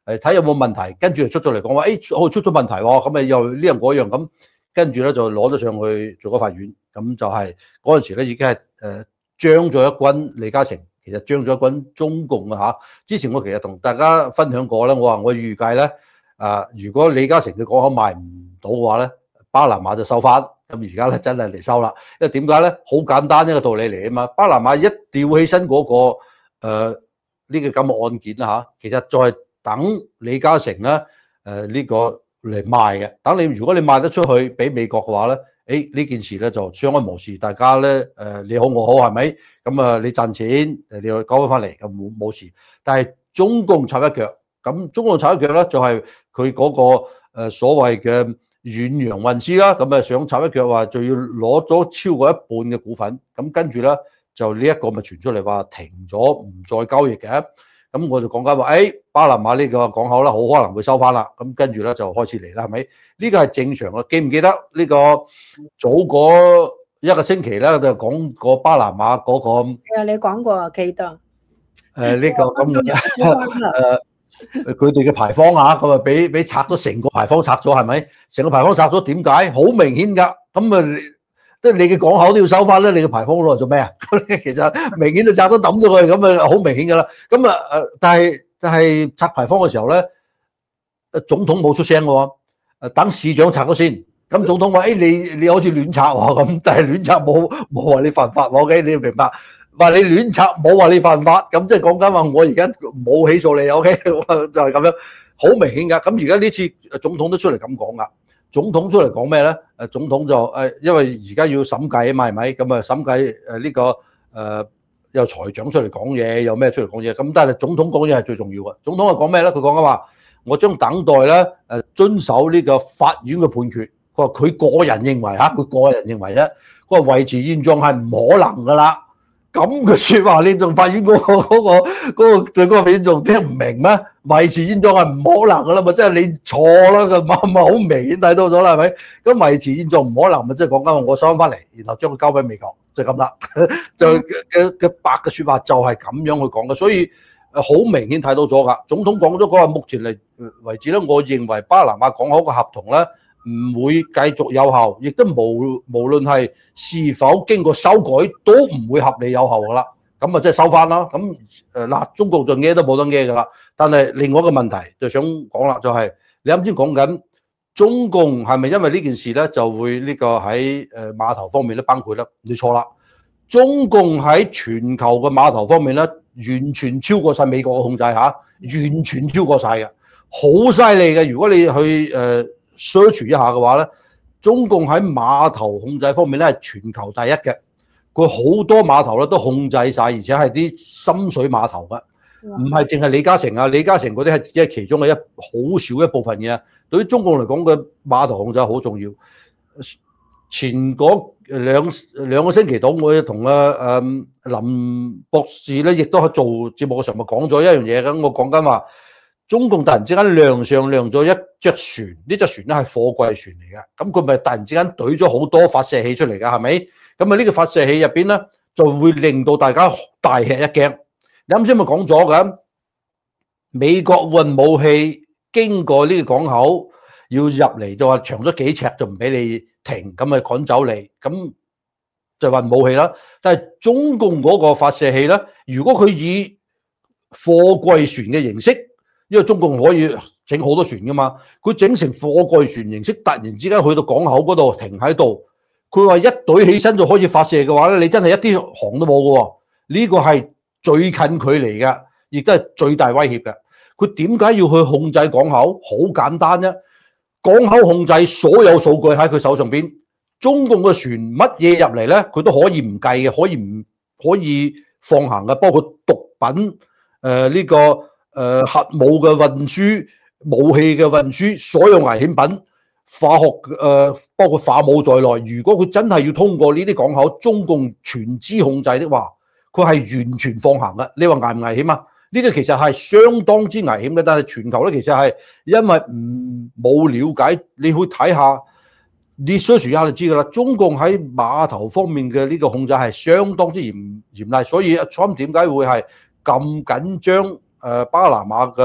睇有冇問題，跟住就出咗嚟講話，出咗問題喎，咁又呢樣嗰樣咁，跟住咧就攞咗上去做咗法院，咁就係嗰陣時咧已經係將咗一軍李嘉誠，其實將咗一軍中共啊嚇。之前我其實同大家分享過咧，我話我預計咧如果李嘉誠嘅港口賣唔到嘅話咧，巴拿馬就收翻。咁而家咧真係嚟收啦，因為點解咧？好簡單一個道理嚟啊嘛，巴拿馬一吊起身嗰個呢個咁嘅案件啦嚇，其實就係等李嘉誠咧呢個嚟賣嘅。等你如果你賣得出去俾美國嘅話咧，呢件事咧就相安無事，大家咧你好我好係咪？咁你賺錢你又交翻嚟，咁冇事。但係中共插一腳，咁中共插一腳咧就係佢嗰個所謂嘅遠洋運輸啦，咁想插一腳話就要攞咗超過一半嘅股份，咁跟住咧就呢一個咪傳出嚟話停咗唔再交易嘅，咁我就講緊話，巴拿馬呢個港口咧好可能會收翻啦，咁跟住咧就開始嚟啦，係咪？呢個係正常嘅，記唔記得呢個早嗰一個星期咧就講過巴拿馬嗰個？ 你講過啊，記得。 呢個咁佢哋嘅牌坊嚇，咁俾拆咗成個牌坊拆咗係咪？成個牌坊拆咗點解？好明顯㗎，咁即係你嘅港口都要收翻咧，你嘅牌坊攞嚟做咩啊？其實明顯就拆咗抌咗佢，咁好明顯㗎啦。咁但係拆牌坊嘅時候咧，總統冇出聲嘅喎，等市長拆咗先。咁總統話：你好似亂拆喎咁，但係亂拆冇話你犯法，OK？你要明白。話你亂拆冇話你犯法，咁即係講緊話我而家冇起訴你 ，OK？ 就係咁樣，好明顯㗎。咁而家呢次總統都出嚟咁講㗎。總統出嚟講咩咧？總統就因為而家要審計啊嘛，係咪？咁審計呢個有財長出嚟講嘢，有咩出嚟講嘢？咁但係總統講嘢係最重要嘅。總統係講咩咧？佢講緊話，我將等待咧遵守呢個法院嘅判決。佢話佢個人認為嚇，佢個人認為啫，佢話維持現狀係唔可能㗎啦。咁嘅説話，你仲法院嗰個最高法院仲聽唔明咩？維持現狀係唔可能噶啦，咪即係你錯啦，咁咪好明顯睇到咗啦，係咪？咁維持現狀唔可能，咪即係講緊我收翻嚟，然後將佢交俾美國，就咁啦。就嘅白嘅説話就係咁樣去講嘅，所以好明顯睇到咗㗎。總統講咗嗰個目前嚟為止咧，我認為巴拿馬港口嘅合同咧，唔會繼續有效，亦都無論係是否經過修改，都唔會合理有效噶啦。咁即係收翻啦。咁嗱，中國就嘢都冇得嘢噶啦。但係另外一個問題就想講啦，就係你啱先講緊中共係咪因為呢件事咧就會呢個喺碼頭方面咧崩潰咧？你錯啦，中共喺全球嘅碼頭方面咧，完全超過晒美國嘅控制嚇，完全超過晒嘅，好犀利嘅。如果你去search 一下嘅話咧，中共喺碼頭控制方面咧係全球第一嘅，佢好多碼頭咧都控制晒，而且係啲深水碼頭嘅，唔係淨係李嘉誠啊，李嘉誠嗰啲係只係其中嘅好少一部分嘅。對於中共嚟講嘅碼頭控制好重要。前嗰兩個星期到，我同林博士咧，亦都喺做節目嘅時候咪講咗一樣嘢嘅，我講緊話。中共突然之間亮咗一隻船，呢隻船咧係貨櫃船嚟嘅，咁佢咪突然之間懟咗好多發射器出嚟㗎，係咪？咁呢個發射器入邊咧就會令到大家大吃一驚。你啱先咪講咗嘅，美國運武器經過呢個港口要入嚟，就話長咗幾尺就唔俾你停，咁咪趕走你，咁就運武器啦。但係中共嗰個發射器咧，如果佢以貨櫃船嘅形式，因為中共可以整好多船噶嘛，佢整成貨櫃船形式，突然之間去到港口嗰度停喺度，佢話一舉起身就可以發射嘅話咧，你真係一啲航都冇嘅喎。呢個係最近距離嘅，亦都係最大威脅嘅。佢點解要去控制港口？好簡單啫，港口控制所有數據喺佢手上邊。中共嘅船乜嘢入嚟咧，佢都可以唔計嘅，可以放行嘅，包括毒品呢個。核武嘅運輸、武器嘅運輸，所有危險品、化學包括化武在內，如果佢真係要通過呢啲港口，中共全資控制的話，佢係完全放行嘅。你話危唔危險啊？呢個其實係相當之危險嘅，但係全球咧其實係因為冇了解，你去睇下，你 search 下就知噶啦。中共喺碼頭方面嘅呢個控制係相當之嚴厲，所以 Trump 點解會係咁緊張？巴拿馬嘅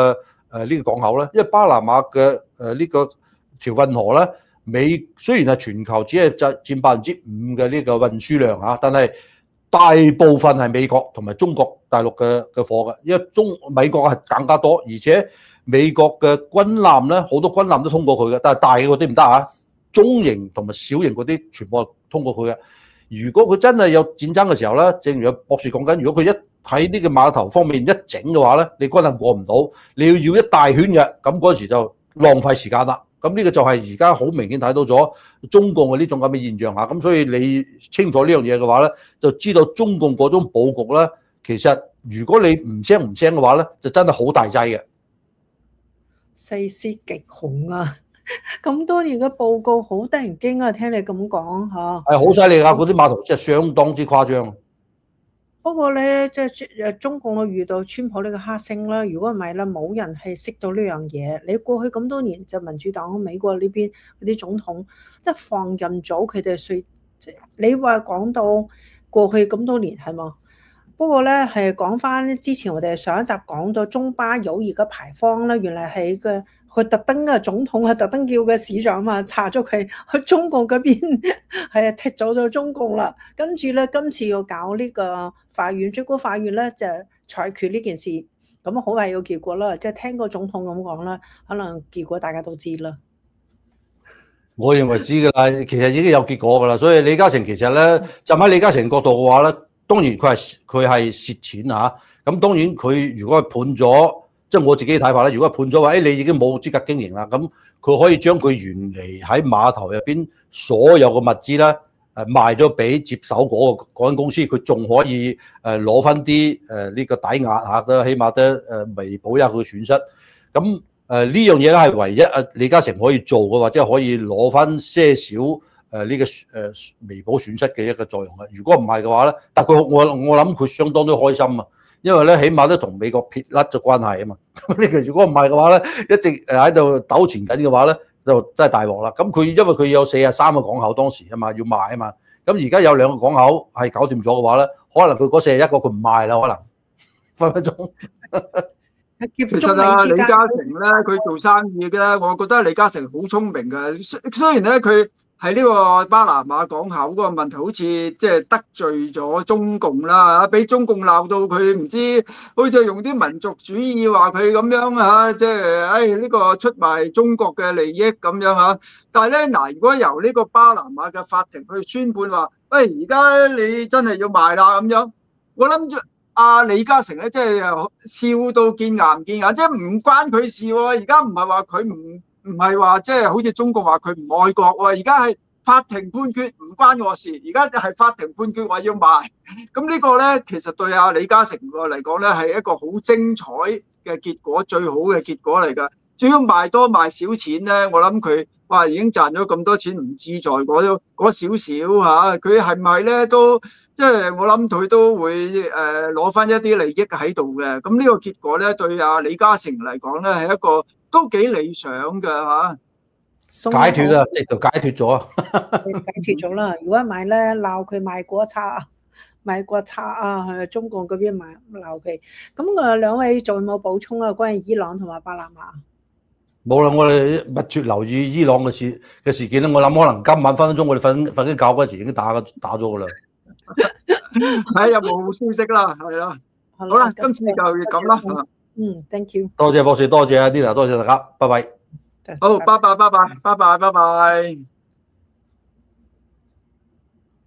呢個港口咧？因為巴拿馬嘅呢個條運河咧，雖然係全球只係佔5%嘅呢個運輸量嚇，但係大部分係美國同埋中國大陸嘅貨嘅，因為美國係更加多，而且美國嘅軍艦咧，好多軍艦都通過佢嘅，但係大嘅嗰啲唔得啊，中型同埋小型嗰啲全部係通過佢嘅。如果佢真係有戰爭嘅時候咧，正如博士講緊，如果佢一喺呢個碼頭方面一整嘅話咧，你軍艦過唔到，你要一大圈嘅，咁嗰陣時就浪費時間啦。咁呢個就係而家好明顯睇到咗中共嘅呢種咁嘅現象嚇。咁所以你清楚呢樣嘢嘅話咧，就知道中共嗰種佈局咧，其實如果你唔聲嘅話咧，就真係好大劑嘅。 細思極恐啊！咁多年嘅報告好得人驚啊！聽你咁講嚇， 係好犀利㗎，嗰啲碼頭真係相當之誇張。 不過咧，即係中共都遇到川普呢個黑星啦。如果唔係咧，冇人係識到呢樣嘢。你過去咁多年就民主黨美國呢邊嗰啲總統，即係放任咗佢哋衰。你話講到過去咁多年係嘛？不過咧係講翻之前我哋上一集講咗中巴友誼嘅牌坊咧，原來係佢特登嘅總統係特登叫嘅市長嘛，查咗佢去中共嗰邊係踢走咗中共啦。跟住咧今次要搞呢個法院最高法院咧就裁決呢件事，咁好快有結果啦。即係聽個總統咁講啦，可能結果大家都知啦。 我認為知㗎啦，其實已經有結果㗎啦。所以李嘉誠其實咧，站喺李嘉誠角度嘅話咧，當然佢係蝕錢嚇。咁當然佢如果係判咗，即係我自己嘅睇法咧，如果係判咗話，你已經冇資格經營啦，咁佢可以將佢原嚟喺碼頭入邊所有嘅物資咧，賣咗俾接手嗰間公司，佢仲可以攞翻啲呢個抵押下都起碼都彌補一下佢嘅損失。咁呢樣嘢咧係唯一李嘉誠可以做嘅，或者可以攞翻些少呢個彌補損失嘅一個作用嘅。如果唔係嘅話咧，但係我諗佢相當都開心啊，因為咧起碼都同美國撇甩咗關係啊嘛。呢個如果唔係嘅話咧，一直喺度糾纏緊嘅話咧，就真係大鑊啦。咁因為佢有43個港口當時啊嘛，要賣啊嘛。咁而家有2個港口係搞掂咗嘅話咧，可能佢嗰41個佢唔賣啦，可能分分鐘。 其實李嘉誠咧，佢做生意嘅，我覺得李嘉誠好聰明嘅。雖然咧佢喺呢個巴拿馬港口嗰個問題，好似即係得罪咗中共啦，俾中共鬧到佢唔知，好似用啲民族主義話佢咁樣嚇，即係呢個出賣中國嘅利益咁樣嚇。但係咧嗱，如果由呢個巴拿馬嘅法庭去宣判話，喂，而家你真係要賣啦咁樣，我諗住。李嘉誠咧，即係笑到見牙唔見眼，即係唔關佢事喎。而家唔係話佢唔係話即係好似中國話佢唔愛國喎。而家係法庭判決唔關我事，而家係法庭判決話要賣。咁呢個咧，其實對李嘉誠嚟講咧，係一個好精彩嘅結果，最好嘅結果嚟㗎。至於賣多賣少錢咧，我諗佢哇已經賺咗咁多錢，唔自在嗰少少嚇。佢係咪咧都即係我諗佢都會攞翻一啲利益喺度嘅。咁呢個結果咧，對李嘉誠嚟講咧係一個都幾理想嘅嚇。 解脫啦，直頭解脫咗啊！ 解脫咗啦。如果唔係咧，鬧佢賣國賊。賣國賊啊，去中共嗰邊鬧佢。咁兩位仲有冇補充啊？關於伊朗同埋巴拿馬？ 冇啦，我哋密切留意伊朗嘅事件咧。我諗可能今晚分分鐘我哋瞓緊覺嗰陣時已經打咗噶啦。 睇有冇消息啦，係啦。好啦，今次就咁啦。 Thank you。 多謝博士，多謝Nina，多謝大家，拜拜。 好，拜拜。